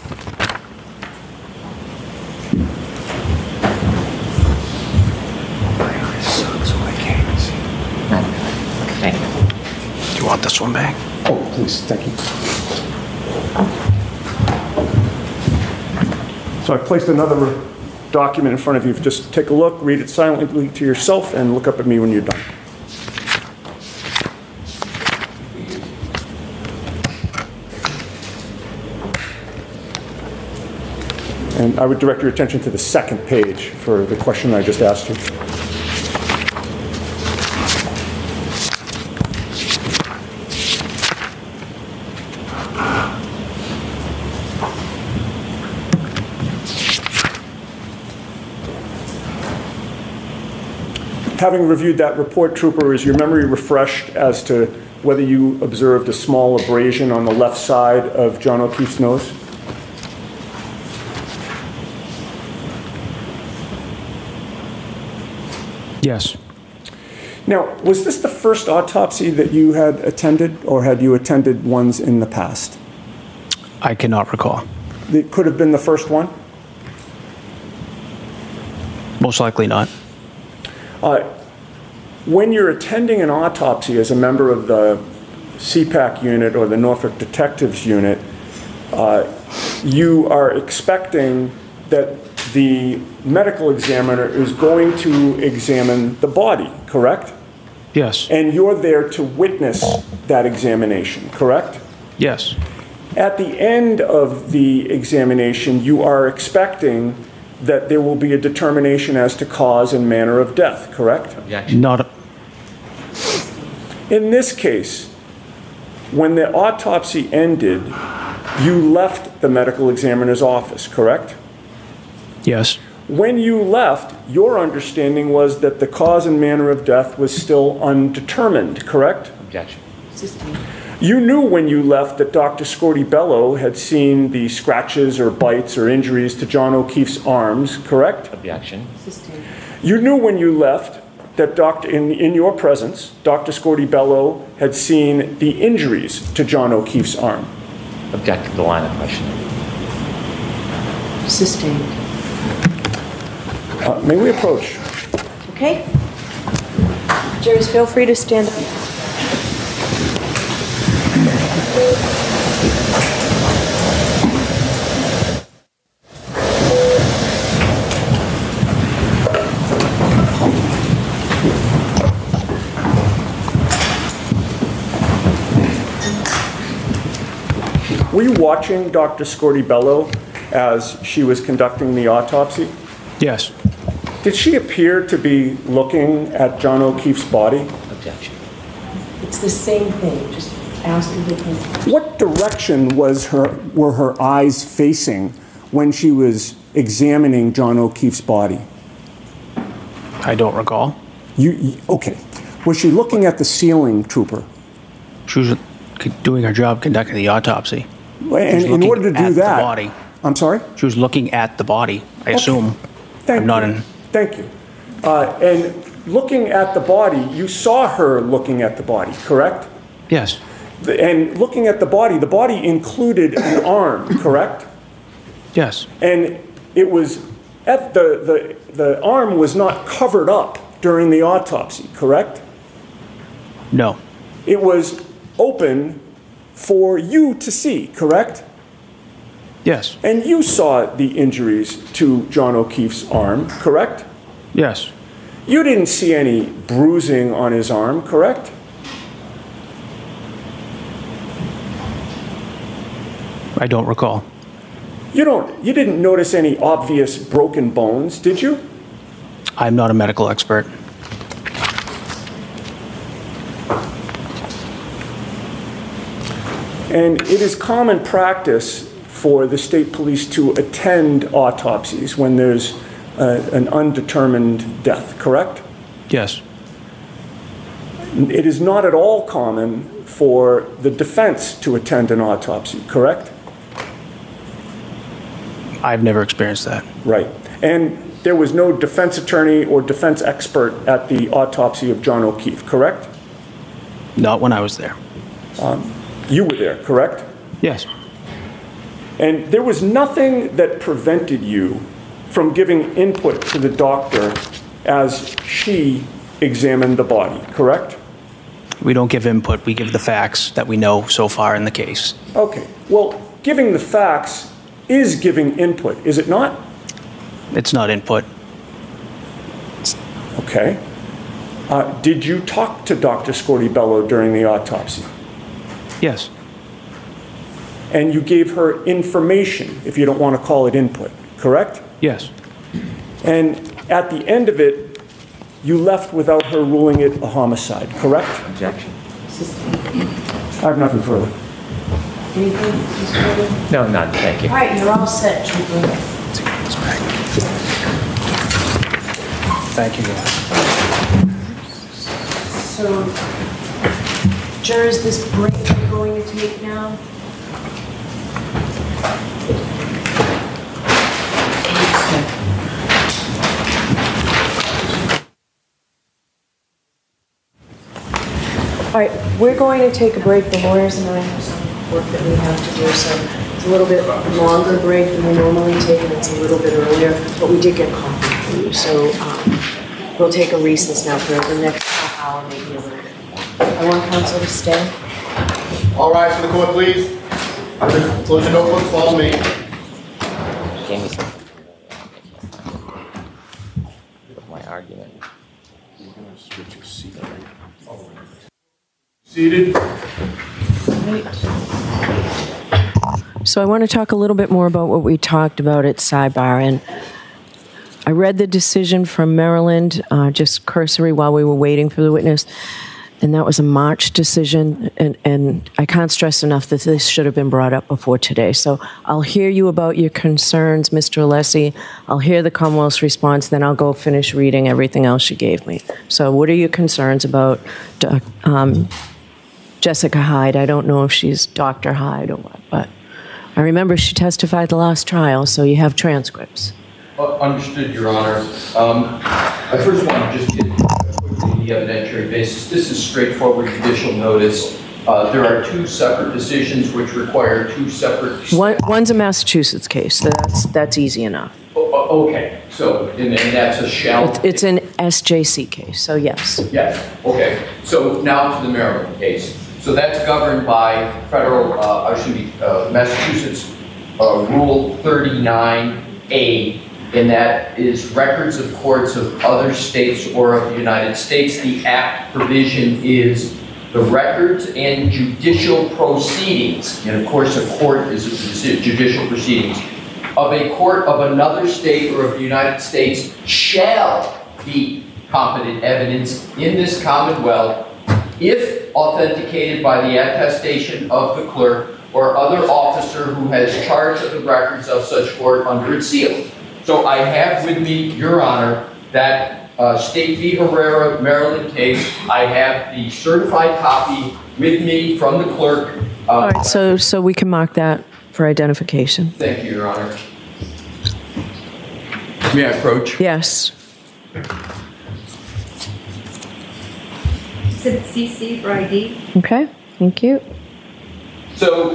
[SPEAKER 10] Thank you.
[SPEAKER 11] Do you want this one back?
[SPEAKER 12] Oh, please, thank you. So I've placed another document in front of you. Just take a look, read it silently to yourself, and look up at me when you're done. And I would direct your attention to the second page for the question I just asked you. Having reviewed that report, Trooper, is your memory refreshed as to whether you observed a small abrasion on the left side of John O'Keefe's nose?
[SPEAKER 11] Yes.
[SPEAKER 12] Now, was this the first autopsy that you had attended, or had you attended ones in the past?
[SPEAKER 11] I cannot recall.
[SPEAKER 12] It could have been the first one?
[SPEAKER 11] Most likely not.
[SPEAKER 12] Uh, when you're attending an autopsy as a member of the C PAC unit or the Norfolk Detectives Unit, uh, you are expecting that the medical examiner is going to examine the body, correct?
[SPEAKER 11] Yes.
[SPEAKER 12] And you're there to witness that examination, correct?
[SPEAKER 11] Yes.
[SPEAKER 12] At the end of the examination, you are expecting that there will be a determination as to cause and manner of death, correct?
[SPEAKER 10] Objection.
[SPEAKER 11] Not. A-
[SPEAKER 12] In this case, when the autopsy ended, you left the medical examiner's office, correct?
[SPEAKER 11] yes.
[SPEAKER 12] When you left, your understanding was that the cause and manner of death was still undetermined, correct?
[SPEAKER 10] Objection.
[SPEAKER 12] You knew when you left that Doctor Scorti-Bello had seen the scratches or bites or injuries to John O'Keefe's arms, correct?
[SPEAKER 10] Objection.
[SPEAKER 12] You knew when you left that doctor, in, in your presence, Doctor Scorti-Bello had seen the injuries to John O'Keefe's arm.
[SPEAKER 10] Object to the line of questioning.
[SPEAKER 5] Sustained.
[SPEAKER 12] Uh, may we approach?
[SPEAKER 5] Okay. Jurors, feel free to stand up.
[SPEAKER 12] watching Doctor Scortibello as she was conducting the autopsy?
[SPEAKER 11] Yes.
[SPEAKER 12] Did she appear to be looking at John O'Keefe's body?
[SPEAKER 10] Objection.
[SPEAKER 5] It's the same thing, just ask a different question.
[SPEAKER 12] What direction was her, were her eyes facing when she was examining John O'Keefe's body?
[SPEAKER 11] I don't recall.
[SPEAKER 12] You, you okay. Was she looking at the ceiling, Trooper?
[SPEAKER 11] She was doing her job conducting the autopsy.
[SPEAKER 12] And in order to do
[SPEAKER 11] at
[SPEAKER 12] that,
[SPEAKER 11] the body.
[SPEAKER 12] I'm sorry?
[SPEAKER 11] She was looking at the body, I
[SPEAKER 12] Okay.
[SPEAKER 11] assume.
[SPEAKER 12] Thank
[SPEAKER 11] I'm not
[SPEAKER 12] you.
[SPEAKER 11] in.
[SPEAKER 12] Thank you. Uh, and looking at the body, you saw her looking at the body, correct?
[SPEAKER 11] Yes.
[SPEAKER 12] The- And looking at the body, the body included an arm, correct?
[SPEAKER 11] Yes.
[SPEAKER 12] And it was, at the, the, the arm was not covered up during the autopsy, correct?
[SPEAKER 11] No.
[SPEAKER 12] It was open for you to see, correct?
[SPEAKER 11] Yes.
[SPEAKER 12] And you saw the injuries to John O'Keefe's arm, correct?
[SPEAKER 11] Yes.
[SPEAKER 12] You didn't see any bruising on his arm, correct?
[SPEAKER 11] I don't recall.
[SPEAKER 12] You don't, you didn't notice any obvious broken bones, did you?
[SPEAKER 11] I'm not a medical expert.
[SPEAKER 12] And it is common practice for the state police to attend autopsies when there's uh, an undetermined death, correct?
[SPEAKER 11] Yes.
[SPEAKER 12] It is not at all common for the defense to attend an autopsy, correct?
[SPEAKER 11] I've never experienced that.
[SPEAKER 12] Right. And there was no defense attorney or defense expert at the autopsy of John O'Keefe, correct?
[SPEAKER 11] Not when I was there.
[SPEAKER 12] Um, you were there, correct?
[SPEAKER 11] Yes.
[SPEAKER 12] And there was nothing that prevented you from giving input to the doctor as she examined the body, correct?
[SPEAKER 11] We don't give input. We give the facts that we know so far in the case.
[SPEAKER 12] Okay. Well, giving the facts is giving input, is it not?
[SPEAKER 11] It's not input.
[SPEAKER 12] Okay. Uh, did you talk to Doctor Scortibello during the autopsy?
[SPEAKER 11] Yes.
[SPEAKER 12] And you gave her information, if you don't want to call it input, correct?
[SPEAKER 11] Yes.
[SPEAKER 12] And at the end of it, you left without her ruling it a homicide, correct?
[SPEAKER 10] Objection.
[SPEAKER 12] I have nothing further.
[SPEAKER 5] Anything, Mister Gordon?
[SPEAKER 10] No, none. Thank you.
[SPEAKER 5] All right, you're all set, Trooper.
[SPEAKER 11] Thank you.
[SPEAKER 5] So, jurors, this break we're going to take now. All right, we're going to take a break. The lawyers and I have some work that we have to do, so it's a little bit longer break than we normally take, and it's a little bit earlier, but we did get coffee for you, so um, we'll take a recess now for the next half hour, maybe a little bit. I want counsel to stay.
[SPEAKER 7] All rise for the court, please. Close your notebook, follow me.
[SPEAKER 10] Give me some. My argument.
[SPEAKER 7] Seated.
[SPEAKER 5] So I want to talk a little bit more about what we talked about at sidebar. And I read the decision from Maryland, uh, just cursory while we were waiting for the witness. And that was a March decision. And, and I can't stress enough that this should have been brought up before today. So I'll hear you about your concerns, Mister Alessi. I'll hear the Commonwealth's response, then I'll go finish reading everything else you gave me. So what are your concerns about um, Jessica Hyde? I don't know if she's Doctor Hyde or what, but I remember she testified the last trial, so you have transcripts.
[SPEAKER 14] Uh, understood, Your Honor. Um, I first want to just get quickly the evidentiary basis. This is straightforward judicial notice. Uh, there are two separate decisions which require two separate...
[SPEAKER 5] One, one's a Massachusetts case, so that's, that's easy enough.
[SPEAKER 14] Oh, okay, so, and, and that's a shall...
[SPEAKER 5] It's, it's an S J C case, so yes.
[SPEAKER 14] Yes, okay. So now to the Maryland case. So that's governed by federal, uh, excuse me, uh, Massachusetts uh, Rule thirty-nine A, and that is records of courts of other states or of the United States. The Act provision is the records and judicial proceedings, and of course a court is a judicial proceedings, of a court of another state or of the United States shall be competent evidence in this Commonwealth if authenticated by the attestation of the clerk or other officer who has charge of the records of such court under its seal. So I have with me, Your Honor, that uh, State v. Herrera, Maryland case. I have the certified copy with me from the clerk. Uh,
[SPEAKER 5] All right, so, so we can mark that for identification.
[SPEAKER 14] Thank you, Your Honor. May I approach?
[SPEAKER 5] Yes.
[SPEAKER 13] Exhibit C C for I D.
[SPEAKER 5] Okay, thank you.
[SPEAKER 14] So,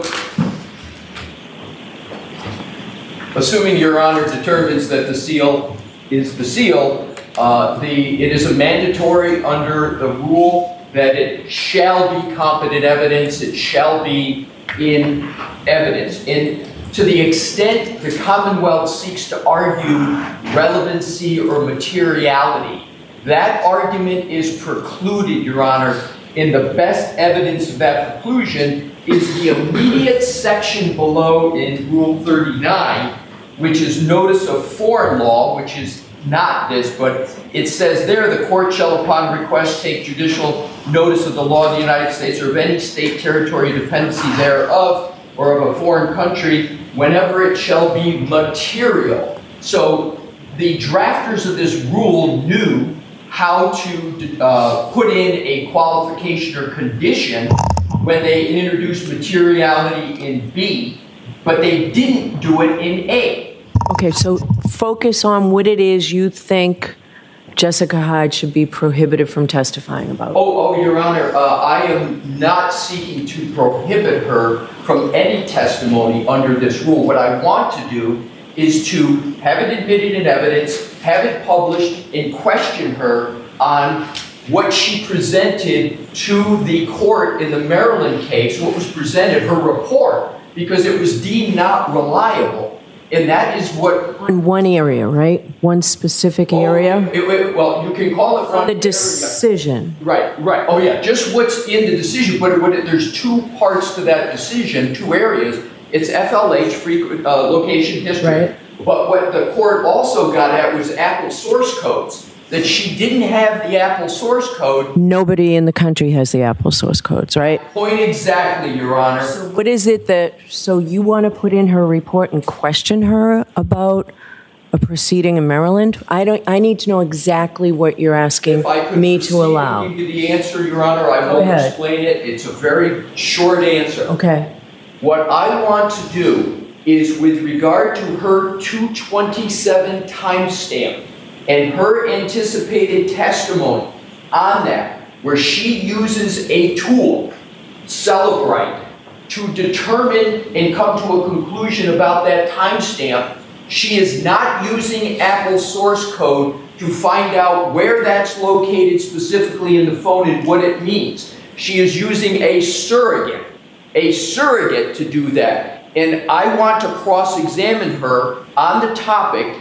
[SPEAKER 14] assuming Your Honor determines that the seal is the seal, uh, the, it is a mandatory under the rule that it shall be competent evidence, it shall be in evidence. And to the extent the Commonwealth seeks to argue relevancy or materiality, that argument is precluded, Your Honor, and the best evidence of that preclusion is the immediate section below in Rule thirty-nine, which is notice of foreign law, which is not this, but it says there, the court shall upon request take judicial notice of the law of the United States or of any state, territory, or dependency thereof, or of a foreign country, whenever it shall be material. So the drafters of this rule knew how to uh, put in a qualification or condition when they introduced materiality in B, but they didn't do it in A.
[SPEAKER 5] Okay, so focus on what it is you think Jessica Hyde should be prohibited from testifying about.
[SPEAKER 14] Oh, oh, Your Honor, uh, I am not seeking to prohibit her from any testimony under this rule. What I want to do is to have it admitted in evidence, have it published, and question her on what she presented to the court in the Maryland case, what was presented, her report, because it was deemed not reliable. And that is what...
[SPEAKER 5] On one area, right? One specific area?
[SPEAKER 14] Oh, it, it, well, you can call it...
[SPEAKER 5] On the decision.
[SPEAKER 14] Area. Right, right. Oh, yeah, just what's in the decision. But what it, there's two parts to that decision, two areas. It's F L H, frequent uh, location history.
[SPEAKER 5] Right.
[SPEAKER 14] But what the court also got at was Apple source codes. That she didn't have the Apple source code.
[SPEAKER 5] Nobody in the country has the Apple source codes, right?
[SPEAKER 14] Point exactly, Your Honor.
[SPEAKER 5] So what is it that, so you want to put in her report and question her about a proceeding in Maryland? I don't, I need to know exactly what you're asking me to allow.
[SPEAKER 14] If I could give you the answer, Your Honor, I will explain it. It's a very short answer.
[SPEAKER 5] Okay.
[SPEAKER 14] What I want to do is with regard to her two twenty-seven timestamp, and her anticipated testimony on that, where she uses a tool, Cellebrite, to determine and come to a conclusion about that timestamp, she is not using Apple source code to find out where that's located specifically in the phone and what it means. She is using a surrogate, a surrogate to do that. And I want to cross-examine her on the topic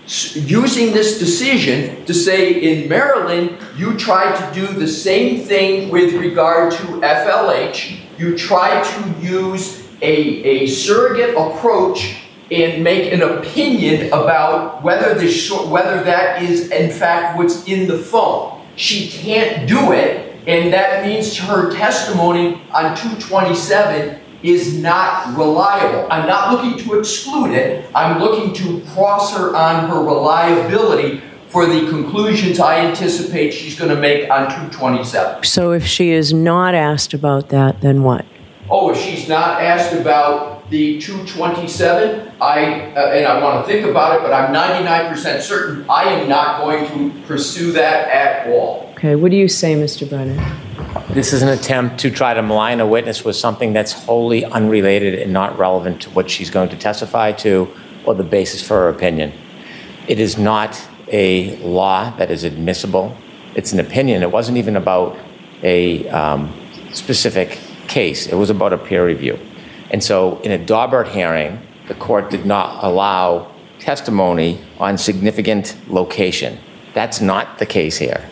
[SPEAKER 14] using this decision to say, in Maryland, you tried to do the same thing with regard to F L H. You tried to use a, a surrogate approach and make an opinion about whether, the, whether that is, in fact, what's in the phone. She can't do it, and that means her testimony on two twenty-seven is not reliable. I'm not looking to exclude it. I'm looking to cross her on her reliability for the conclusions I anticipate she's going to make on two twenty-seven.
[SPEAKER 5] So if she is not asked about that, then what?
[SPEAKER 14] Oh, if she's not asked about the two twenty-seven, I, uh, and I want to think about it, but I'm ninety-nine percent certain I am not going to pursue that at all.
[SPEAKER 5] Okay, what do you say, Mister Brennan?
[SPEAKER 10] This is an attempt to try to malign a witness with something that's wholly unrelated and not relevant to what she's going to testify to or the basis for her opinion. It is not a law that is admissible. It's an opinion. It wasn't even about a um, specific case. It was about a peer review. And so in a Daubert hearing, the court did not allow testimony on significant location. That's not the case here.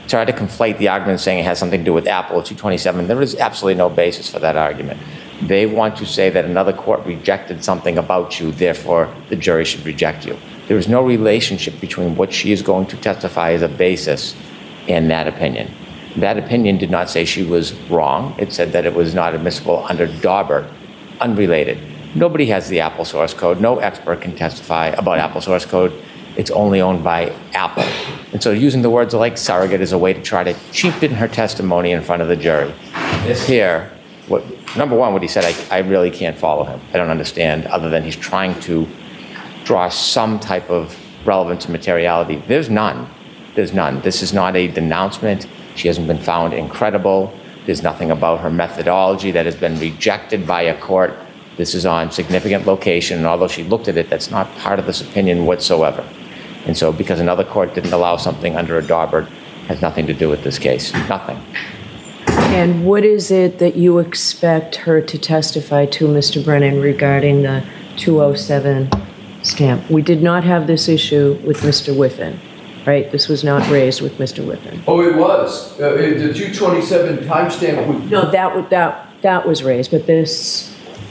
[SPEAKER 10] try to conflate the argument saying it has something to do with Apple two twenty-seven. There is absolutely no basis for that argument. They want to say that another court rejected something about you, therefore the jury should reject you. There is no relationship between what she is going to testify as a basis and that opinion. That opinion did not say she was wrong. It said that it was not admissible under Daubert, unrelated. Nobody has the Apple source code. No expert can testify about Apple source code. It's only owned by Apple. And so using the words like surrogate is a way to try to cheapen her testimony in front of the jury. This here, what, number one, what he said, I, I really can't follow him. I don't understand, other than he's trying to draw some type of relevance and materiality. There's none. There's none. This is not a denouncement. She hasn't been found incredible. There's nothing about her methodology that has been rejected by a court. This is on significant location, and although she looked at it, that's not part of this opinion whatsoever. And so because another court didn't allow something under a Daubert, has nothing to do with this case. Nothing.
[SPEAKER 5] And what is it that you expect her to testify to, Mister Brennan, regarding the two oh seven stamp? We did not have this issue with Mister Whiffen, right? This was not raised with Mister Whiffen.
[SPEAKER 14] Oh, it was. Uh, the two twenty-seven timestamp. We-
[SPEAKER 5] no, that, w- that, that was raised, but this...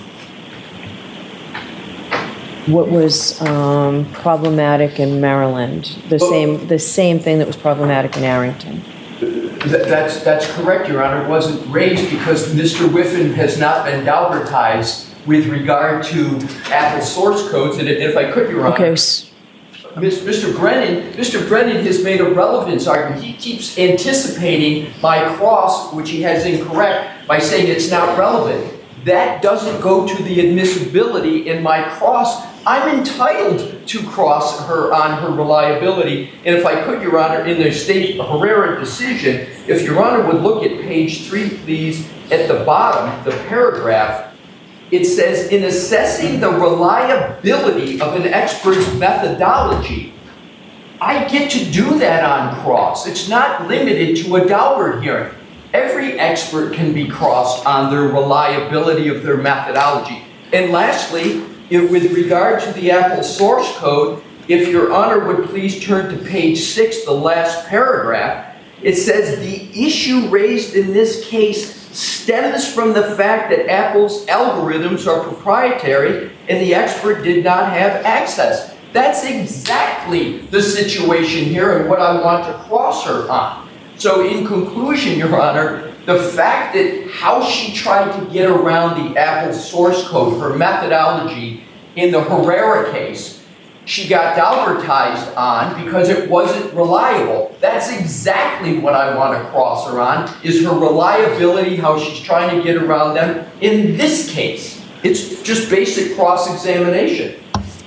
[SPEAKER 5] What was um, problematic in Maryland, the
[SPEAKER 14] Oh.
[SPEAKER 5] same the same thing that was problematic in Arrington.
[SPEAKER 14] Th- That's, that's correct, Your Honor. It wasn't raised because Mister Whiffen has not been Daubertized with regard to Apple source codes. And if I could, Your Honor.
[SPEAKER 5] Okay.
[SPEAKER 14] Mister Brennan, Mister Brennan has made a relevance argument. He keeps anticipating my cross, which he has incorrect, by saying it's not relevant. That doesn't go to the admissibility in my cross. I'm entitled to cross her on her reliability. And if I could, Your Honor, in the State Herrera decision, if Your Honor would look at page three, please, at the bottom, the paragraph, it says, in assessing the reliability of an expert's methodology, I get to do that on cross. It's not limited to a Daubert hearing. Every expert can be crossed on their reliability of their methodology. And lastly, if, with regard to the Apple source code, if Your Honor would please turn to page six, the last paragraph, it says the issue raised in this case stems from the fact that Apple's algorithms are proprietary and the expert did not have access. That's exactly the situation here and what I want to cross her on. So in conclusion, Your Honor, the fact that how she tried to get around the Apple source code, her methodology in the Herrera case, she got Daubertized on because it wasn't reliable. That's exactly what I want to cross her on, is her reliability, how she's trying to get around them. In this case, it's just basic cross-examination.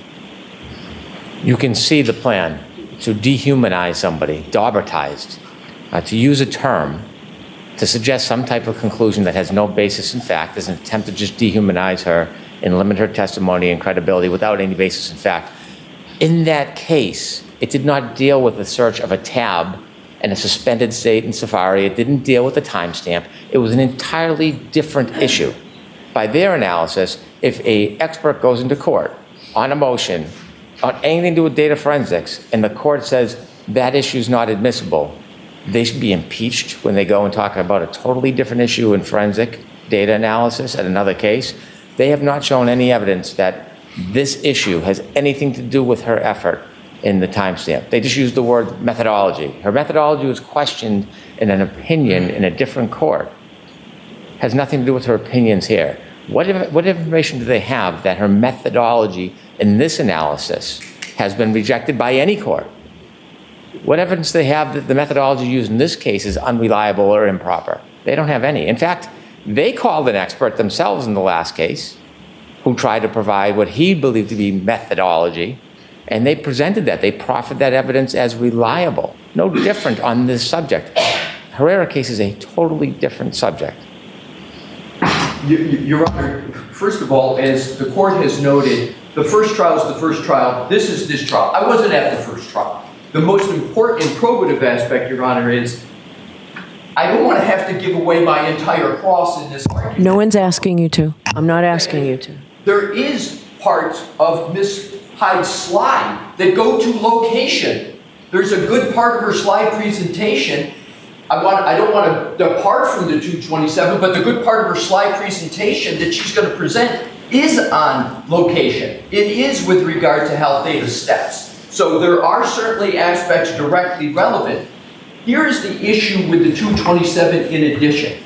[SPEAKER 10] You can see the plan to dehumanize somebody, Daubertized, uh, to use a term to suggest some type of conclusion that has no basis in fact is an attempt to just dehumanize her and limit her testimony and credibility without any basis in fact. In that case, it did not deal with the search of a tab and a suspended state in Safari. It didn't deal with the timestamp. It was an entirely different issue. By their analysis, if an expert goes into court on a motion on anything to do with data forensics and the court says that issue is not admissible, they should be impeached when they go and talk about a totally different issue in forensic data analysis at another case. They have not shown any evidence that this issue has anything to do with her effort in the timestamp. They just used the word methodology. Her methodology was questioned in an opinion in a different court. Has nothing to do with her opinions here. What, what information do they have that her methodology in this analysis has been rejected by any court? What evidence do they have that the methodology used in this case is unreliable or improper? They don't have any. In fact, they called an expert themselves in the last case who tried to provide what he believed to be methodology, and they presented that. They proffered that evidence as reliable. No different on this subject. Herrera case is a totally different subject.
[SPEAKER 14] Your Honor, first of all, as the court has noted, the first trial is the first trial. This is this trial. I wasn't at the first trial. The most important and probative aspect, Your Honor, is I don't want to have to give away my entire cross in this argument.
[SPEAKER 5] No one's asking you to. I'm not asking you to.
[SPEAKER 14] There is parts of Miz Hyde's slide that go to location. There's a good part of her slide presentation, I want, I don't want to depart from the two twenty-seven, but the good part of her slide presentation that she's going to present is on location. It is with regard to health data steps. So there are certainly aspects directly relevant. Here is the issue with the two twenty-seven in addition.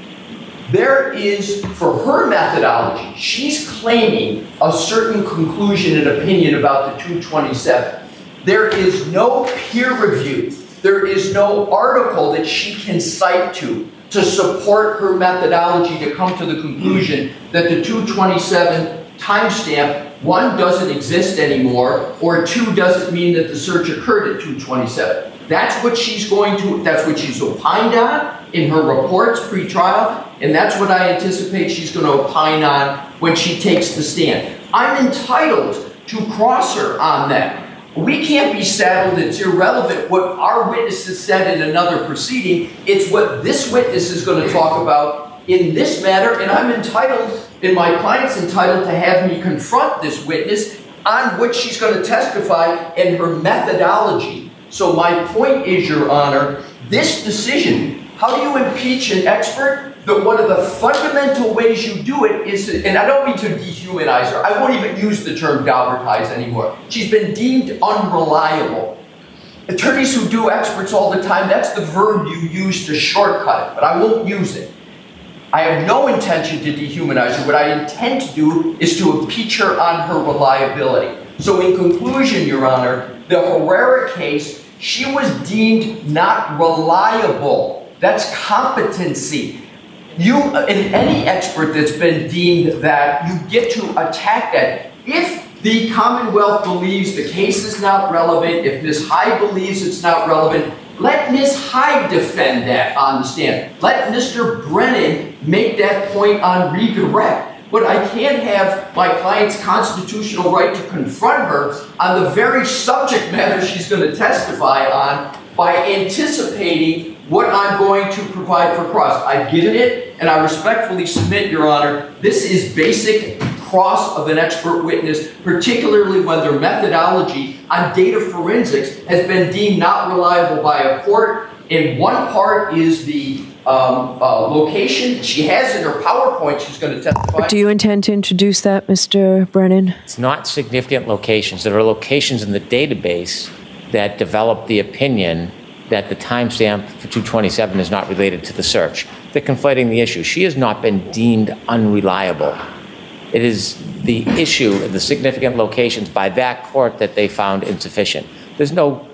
[SPEAKER 14] There is, for her methodology, she's claiming a certain conclusion and opinion about the two twenty-seven. There is no peer review. There is no article that she can cite to to support her methodology to come to the conclusion that the two twenty-seven timestamp, one, doesn't exist anymore, or two, doesn't mean that the search occurred at two twenty-seven. That's what she's going to, that's what she's opined on in her reports pre-trial, and that's what I anticipate she's going to opine on when she takes the stand. I'm entitled to cross her on that. We can't be saddled, it's irrelevant what our witness has said in another proceeding. It's what this witness is going to talk about in this matter, and I'm entitled, and my client's entitled to have me confront this witness on what she's going to testify and her methodology. So my point is, Your Honor, this decision, how do you impeach an expert? That one of the fundamental ways you do it is, to, and I don't mean to dehumanize her, I won't even use the term Galbertize anymore. She's been deemed unreliable. Attorneys who do experts all the time, that's the verb you use to shortcut it, but I won't use it. I have no intention to dehumanize her. What I intend to do is to impeach her on her reliability. So in conclusion, Your Honor, the Herrera case, she was deemed not reliable. That's competency. You, in any expert that's been deemed that, you get to attack that. If the Commonwealth believes the case is not relevant, if Miz Hyde believes it's not relevant, let Miz Hyde defend that on the stand. Let Mister Brennan make that point on redirect. But I can't have my client's constitutional right to confront her on the very subject matter she's going to testify on by anticipating what I'm going to provide for cross. I've given it, and I respectfully submit, Your Honor, this is basic cross of an expert witness, particularly when their methodology on data forensics has been deemed not reliable by a court. And one part is the um, uh, location. She has in her PowerPoint, she's going to testify.
[SPEAKER 5] Do you intend to introduce that, Mister Brennan?
[SPEAKER 10] It's not significant locations. There are locations in the database that develop the opinion that the timestamp for two twenty-seven is not related to the search. They're conflating the issue. She has not been deemed unreliable. It is the issue of the significant locations by that court that they found insufficient. There's no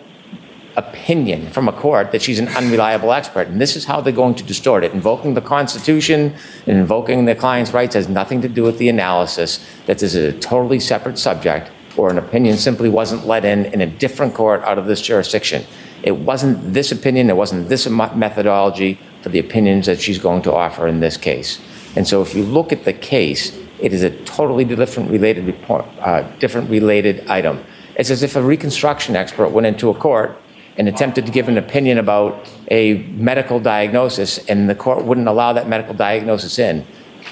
[SPEAKER 10] opinion from a court that she's an unreliable expert, and this is how they're going to distort it. Invoking the Constitution and invoking the client's rights has nothing to do with the analysis. That this is a totally separate subject, or an opinion simply wasn't let in in a different court out of this jurisdiction. It wasn't this opinion, it wasn't this methodology for the opinions that she's going to offer in this case. And so if you look at the case, it is a totally different related report, uh, different related item. It's as if a reconstruction expert went into a court and attempted to give an opinion about a medical diagnosis, and the court wouldn't allow that medical diagnosis in.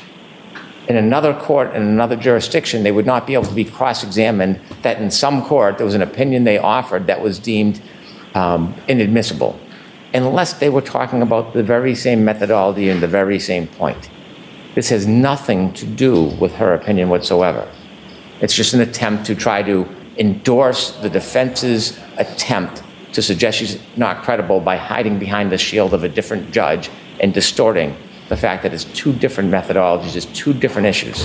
[SPEAKER 10] In another court, in another jurisdiction, they would not be able to be cross-examined that in some court there was an opinion they offered that was deemed um, inadmissible, unless they were talking about the very same methodology and the very same point. This has nothing to do with her opinion whatsoever. It's just an attempt to try to endorse the defense's attempt to suggest she's not credible by hiding behind the shield of a different judge and distorting the fact that it's two different methodologies, it's two different issues.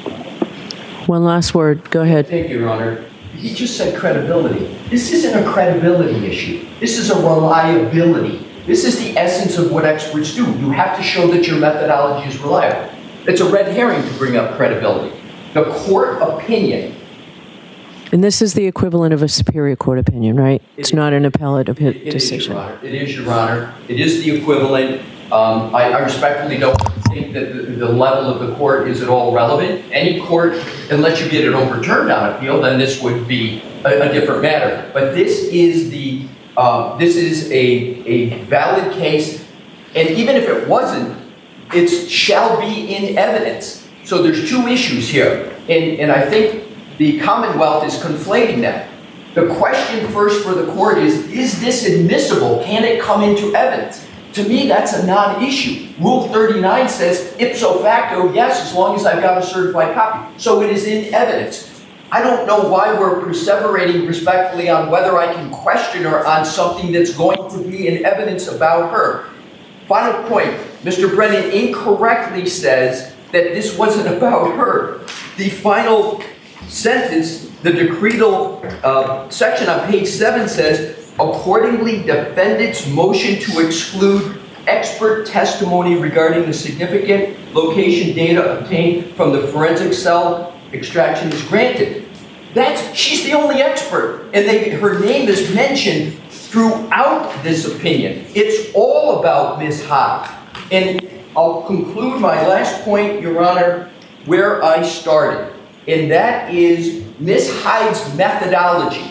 [SPEAKER 5] One last word. Go ahead.
[SPEAKER 14] Thank you, Your Honor. He just said credibility. This isn't a credibility issue. This is a reliability. This is the essence of what experts do. You have to show that your methodology is reliable. It's a red herring to bring up credibility. The court opinion.
[SPEAKER 5] And this is the equivalent of a Superior Court opinion, right? It's not an appellate opi-
[SPEAKER 14] It
[SPEAKER 5] decision.
[SPEAKER 14] Is, Your Honor. It is, Your Honor. It is the equivalent. Um, I, I respectfully don't think that the, the level of the court is at all relevant. Any court, unless you get it overturned on appeal, then this would be a, a different matter. But this is the um, this is a, a valid case, and even if it wasn't, it shall be in evidence. So there's two issues here, and and I think the Commonwealth is conflating that. The question first for the court is: is this admissible? Can it come into evidence? To me, that's a non-issue. Rule thirty-nine says ipso facto, yes, as long as I've got a certified copy. So it is in evidence. I don't know why we're perseverating respectfully on whether I can question her on something that's going to be in evidence about her. Final point, Mister Brennan incorrectly says that this wasn't about her. The final sentence, the decretal uh, section on page seven says, accordingly, defendant's motion to exclude expert testimony regarding the significant location data obtained from the forensic cell extraction is granted. That's, she's the only expert, and they, her name is mentioned throughout this opinion. It's all about Miz Hyde. And I'll conclude my last point, Your Honor, where I started, and that is Miz Hyde's methodology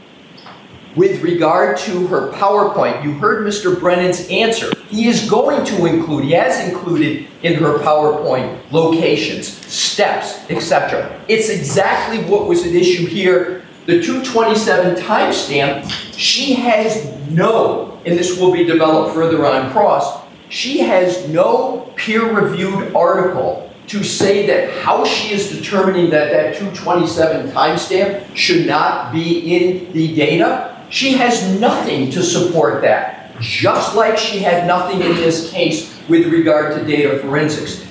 [SPEAKER 14] with regard to her PowerPoint. You heard Mister Brennan's answer. He is going to include, he has included in her PowerPoint locations, steps, et cetera. It's exactly what was at issue here. The two twenty-seven timestamp, she has no, and this will be developed further on cross, she has no peer-reviewed article to say that how she is determining that that two twenty-seven timestamp should not be in the data. She has nothing to support that, just like she had nothing in this case with regard to data forensics.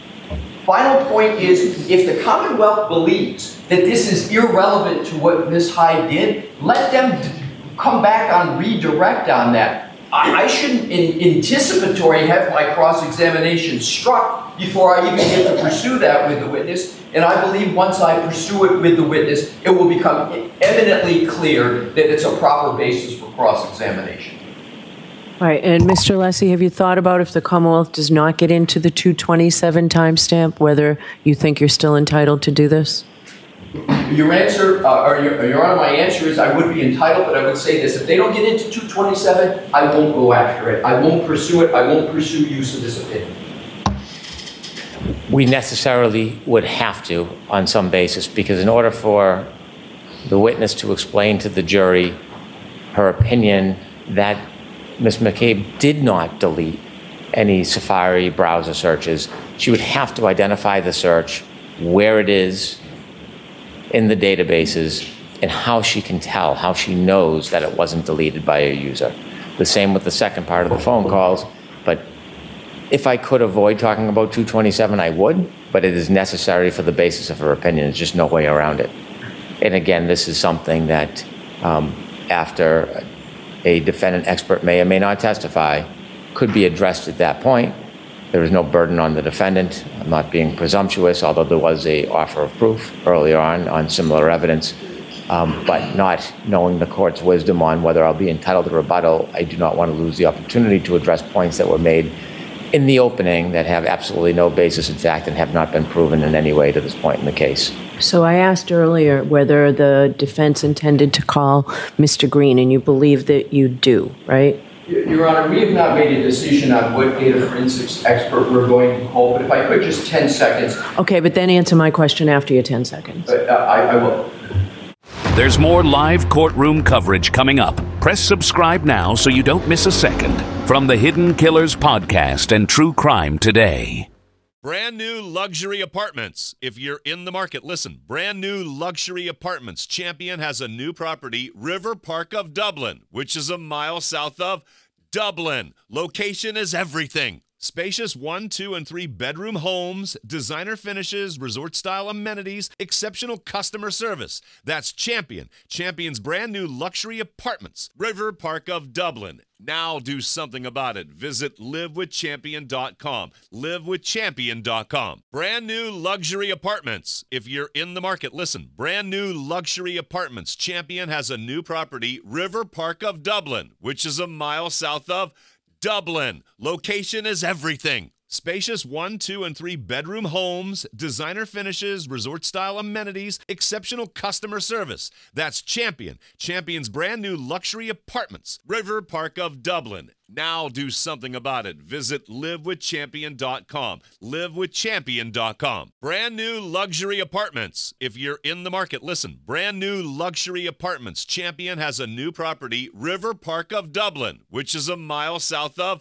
[SPEAKER 14] Final point is, if the Commonwealth believes that this is irrelevant to what Miz Hyde did, let them come back on redirect on that. I, I shouldn't, in anticipatory, have my cross-examination struck before I even get to pursue that with the witness. And I believe once I pursue it with the witness, it will become evidently clear that it's a proper basis for cross-examination.
[SPEAKER 5] All right, and Mister Lessie, have you thought about if the Commonwealth does not get into the two twenty-seven timestamp, whether you think you're still entitled to do this?
[SPEAKER 14] Your answer, uh, or your, your Honor, my answer is I would be entitled, but I would say this. If they don't get into two twenty-seven, I won't go after it. I won't pursue it. I won't pursue use of this opinion.
[SPEAKER 10] We necessarily would have to on some basis, because in order for the witness to explain to the jury her opinion that Miz McCabe did not delete any Safari browser searches, she would have to identify the search, where it is in the databases, and how she can tell, how she knows that it wasn't deleted by a user. The same with the second part of the phone calls, but if I could avoid talking about two twenty-seven, I would, but it is necessary for the basis of her opinion. There's just no way around it. And again, this is something that um, after a defendant expert may or may not testify, could be addressed at that point. There is no burden on the defendant. I'm not being presumptuous, although there was a offer of proof earlier on on similar evidence. Um, but not knowing the court's wisdom on whether I'll be entitled to rebuttal, I do not want to lose the opportunity to address points that were made in the opening that have absolutely no basis in fact and have not been proven in any way to this point in the case.
[SPEAKER 5] So I asked earlier whether the defense intended to call Mister Green, and you believe that you do, right?
[SPEAKER 14] Your Honor, we have not made a decision on what data forensics expert we're going to call, but if I could just ten seconds.
[SPEAKER 5] Okay, but then answer my question after your ten seconds.
[SPEAKER 14] Uh, I, I will.
[SPEAKER 4] There's more live courtroom coverage coming up. Press subscribe now so you don't miss a second. From the Hidden Killers podcast and True Crime Today.
[SPEAKER 1] Brand new luxury apartments. If you're in the market, listen. Brand new luxury apartments. Champion has a new property, River Park of Dublin, which is a mile south of Dublin. Location is everything. Spacious one, two, and three bedroom homes, designer finishes, resort-style amenities, exceptional customer service. That's Champion. Champion's brand new luxury apartments, River Park of Dublin. Now do something about it. Visit live with champion dot com. live with champion dot com. Brand new luxury apartments. If you're in the market, listen. Brand new luxury apartments. Champion has a new property, River Park of Dublin, which is a mile south of Dublin. Location is everything. Spacious one, two, and three bedroom homes, designer finishes, resort-style amenities, exceptional customer service. That's Champion. Champion's brand new luxury apartments, River Park of Dublin. Now do something about it. Visit live with champion dot com. live with champion dot com. Brand new luxury apartments. If you're in the market, listen. Brand new luxury apartments. Champion has a new property, River Park of Dublin, which is a mile south of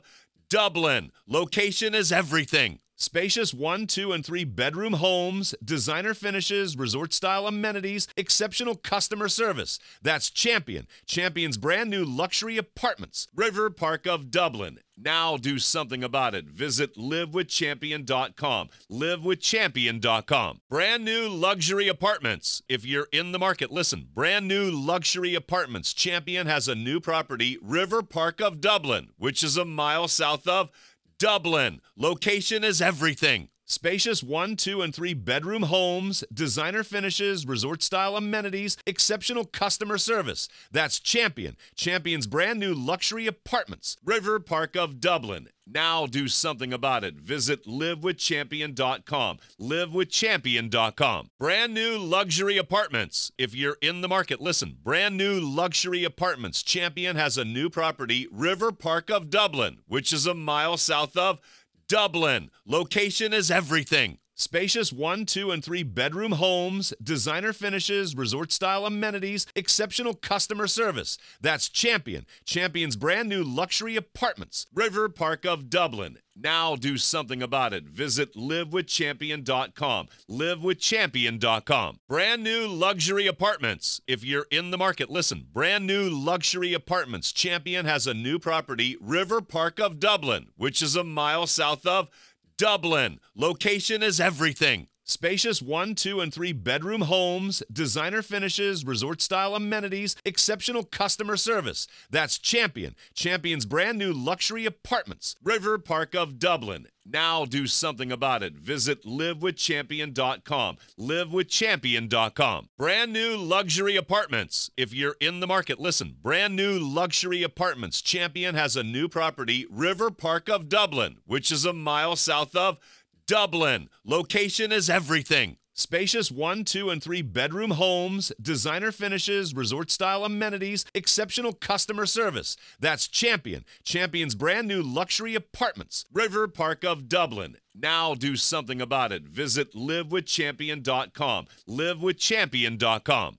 [SPEAKER 1] Dublin. Location is everything. Spacious one, two, and three bedroom homes, designer finishes, resort-style amenities, exceptional customer service. That's Champion. Champion's brand new luxury apartments. River Park of Dublin. Now do something about it. Visit live with champion dot com. live with champion dot com. Brand new luxury apartments. If you're in the market, listen. Brand new luxury apartments. Champion has a new property, River Park of Dublin, which is a mile south of Dublin. Location is everything. Spacious one, two, and three bedroom homes, designer finishes, resort-style amenities, exceptional customer service. That's Champion. Champion's brand new luxury apartments. River Park of Dublin. Now do something about it. Visit live with champion dot com. live with champion dot com. Brand new luxury apartments. If you're in the market, listen. Brand new luxury apartments. Champion has a new property, River Park of Dublin, which is a mile south of Dublin. Location is everything. Spacious one, two, and three bedroom homes, designer finishes, resort-style amenities, exceptional customer service. That's Champion. Champion's brand new luxury apartments. River Park of Dublin. Now do something about it. Visit live with champion dot com. live with champion dot com. Brand new luxury apartments. If you're in the market, listen. Brand new luxury apartments. Champion has a new property, River Park of Dublin, which is a mile south of Dublin. Location is everything. Spacious one, two, and three bedroom homes, designer finishes, resort-style amenities, exceptional customer service. That's Champion. Champion's brand new luxury apartments. River Park of Dublin. Now do something about it. Visit live with champion dot com. live with champion dot com. Brand new luxury apartments. If you're in the market, listen. Brand new luxury apartments. Champion has a new property, River Park of Dublin, which is a mile south of Dublin. Location is everything. Spacious one, two, and three bedroom homes, designer finishes, resort-style amenities, exceptional customer service. That's Champion. Champion's brand new luxury apartments. River Park of Dublin. Now do something about it. Visit live with champion dot com. live with champion dot com.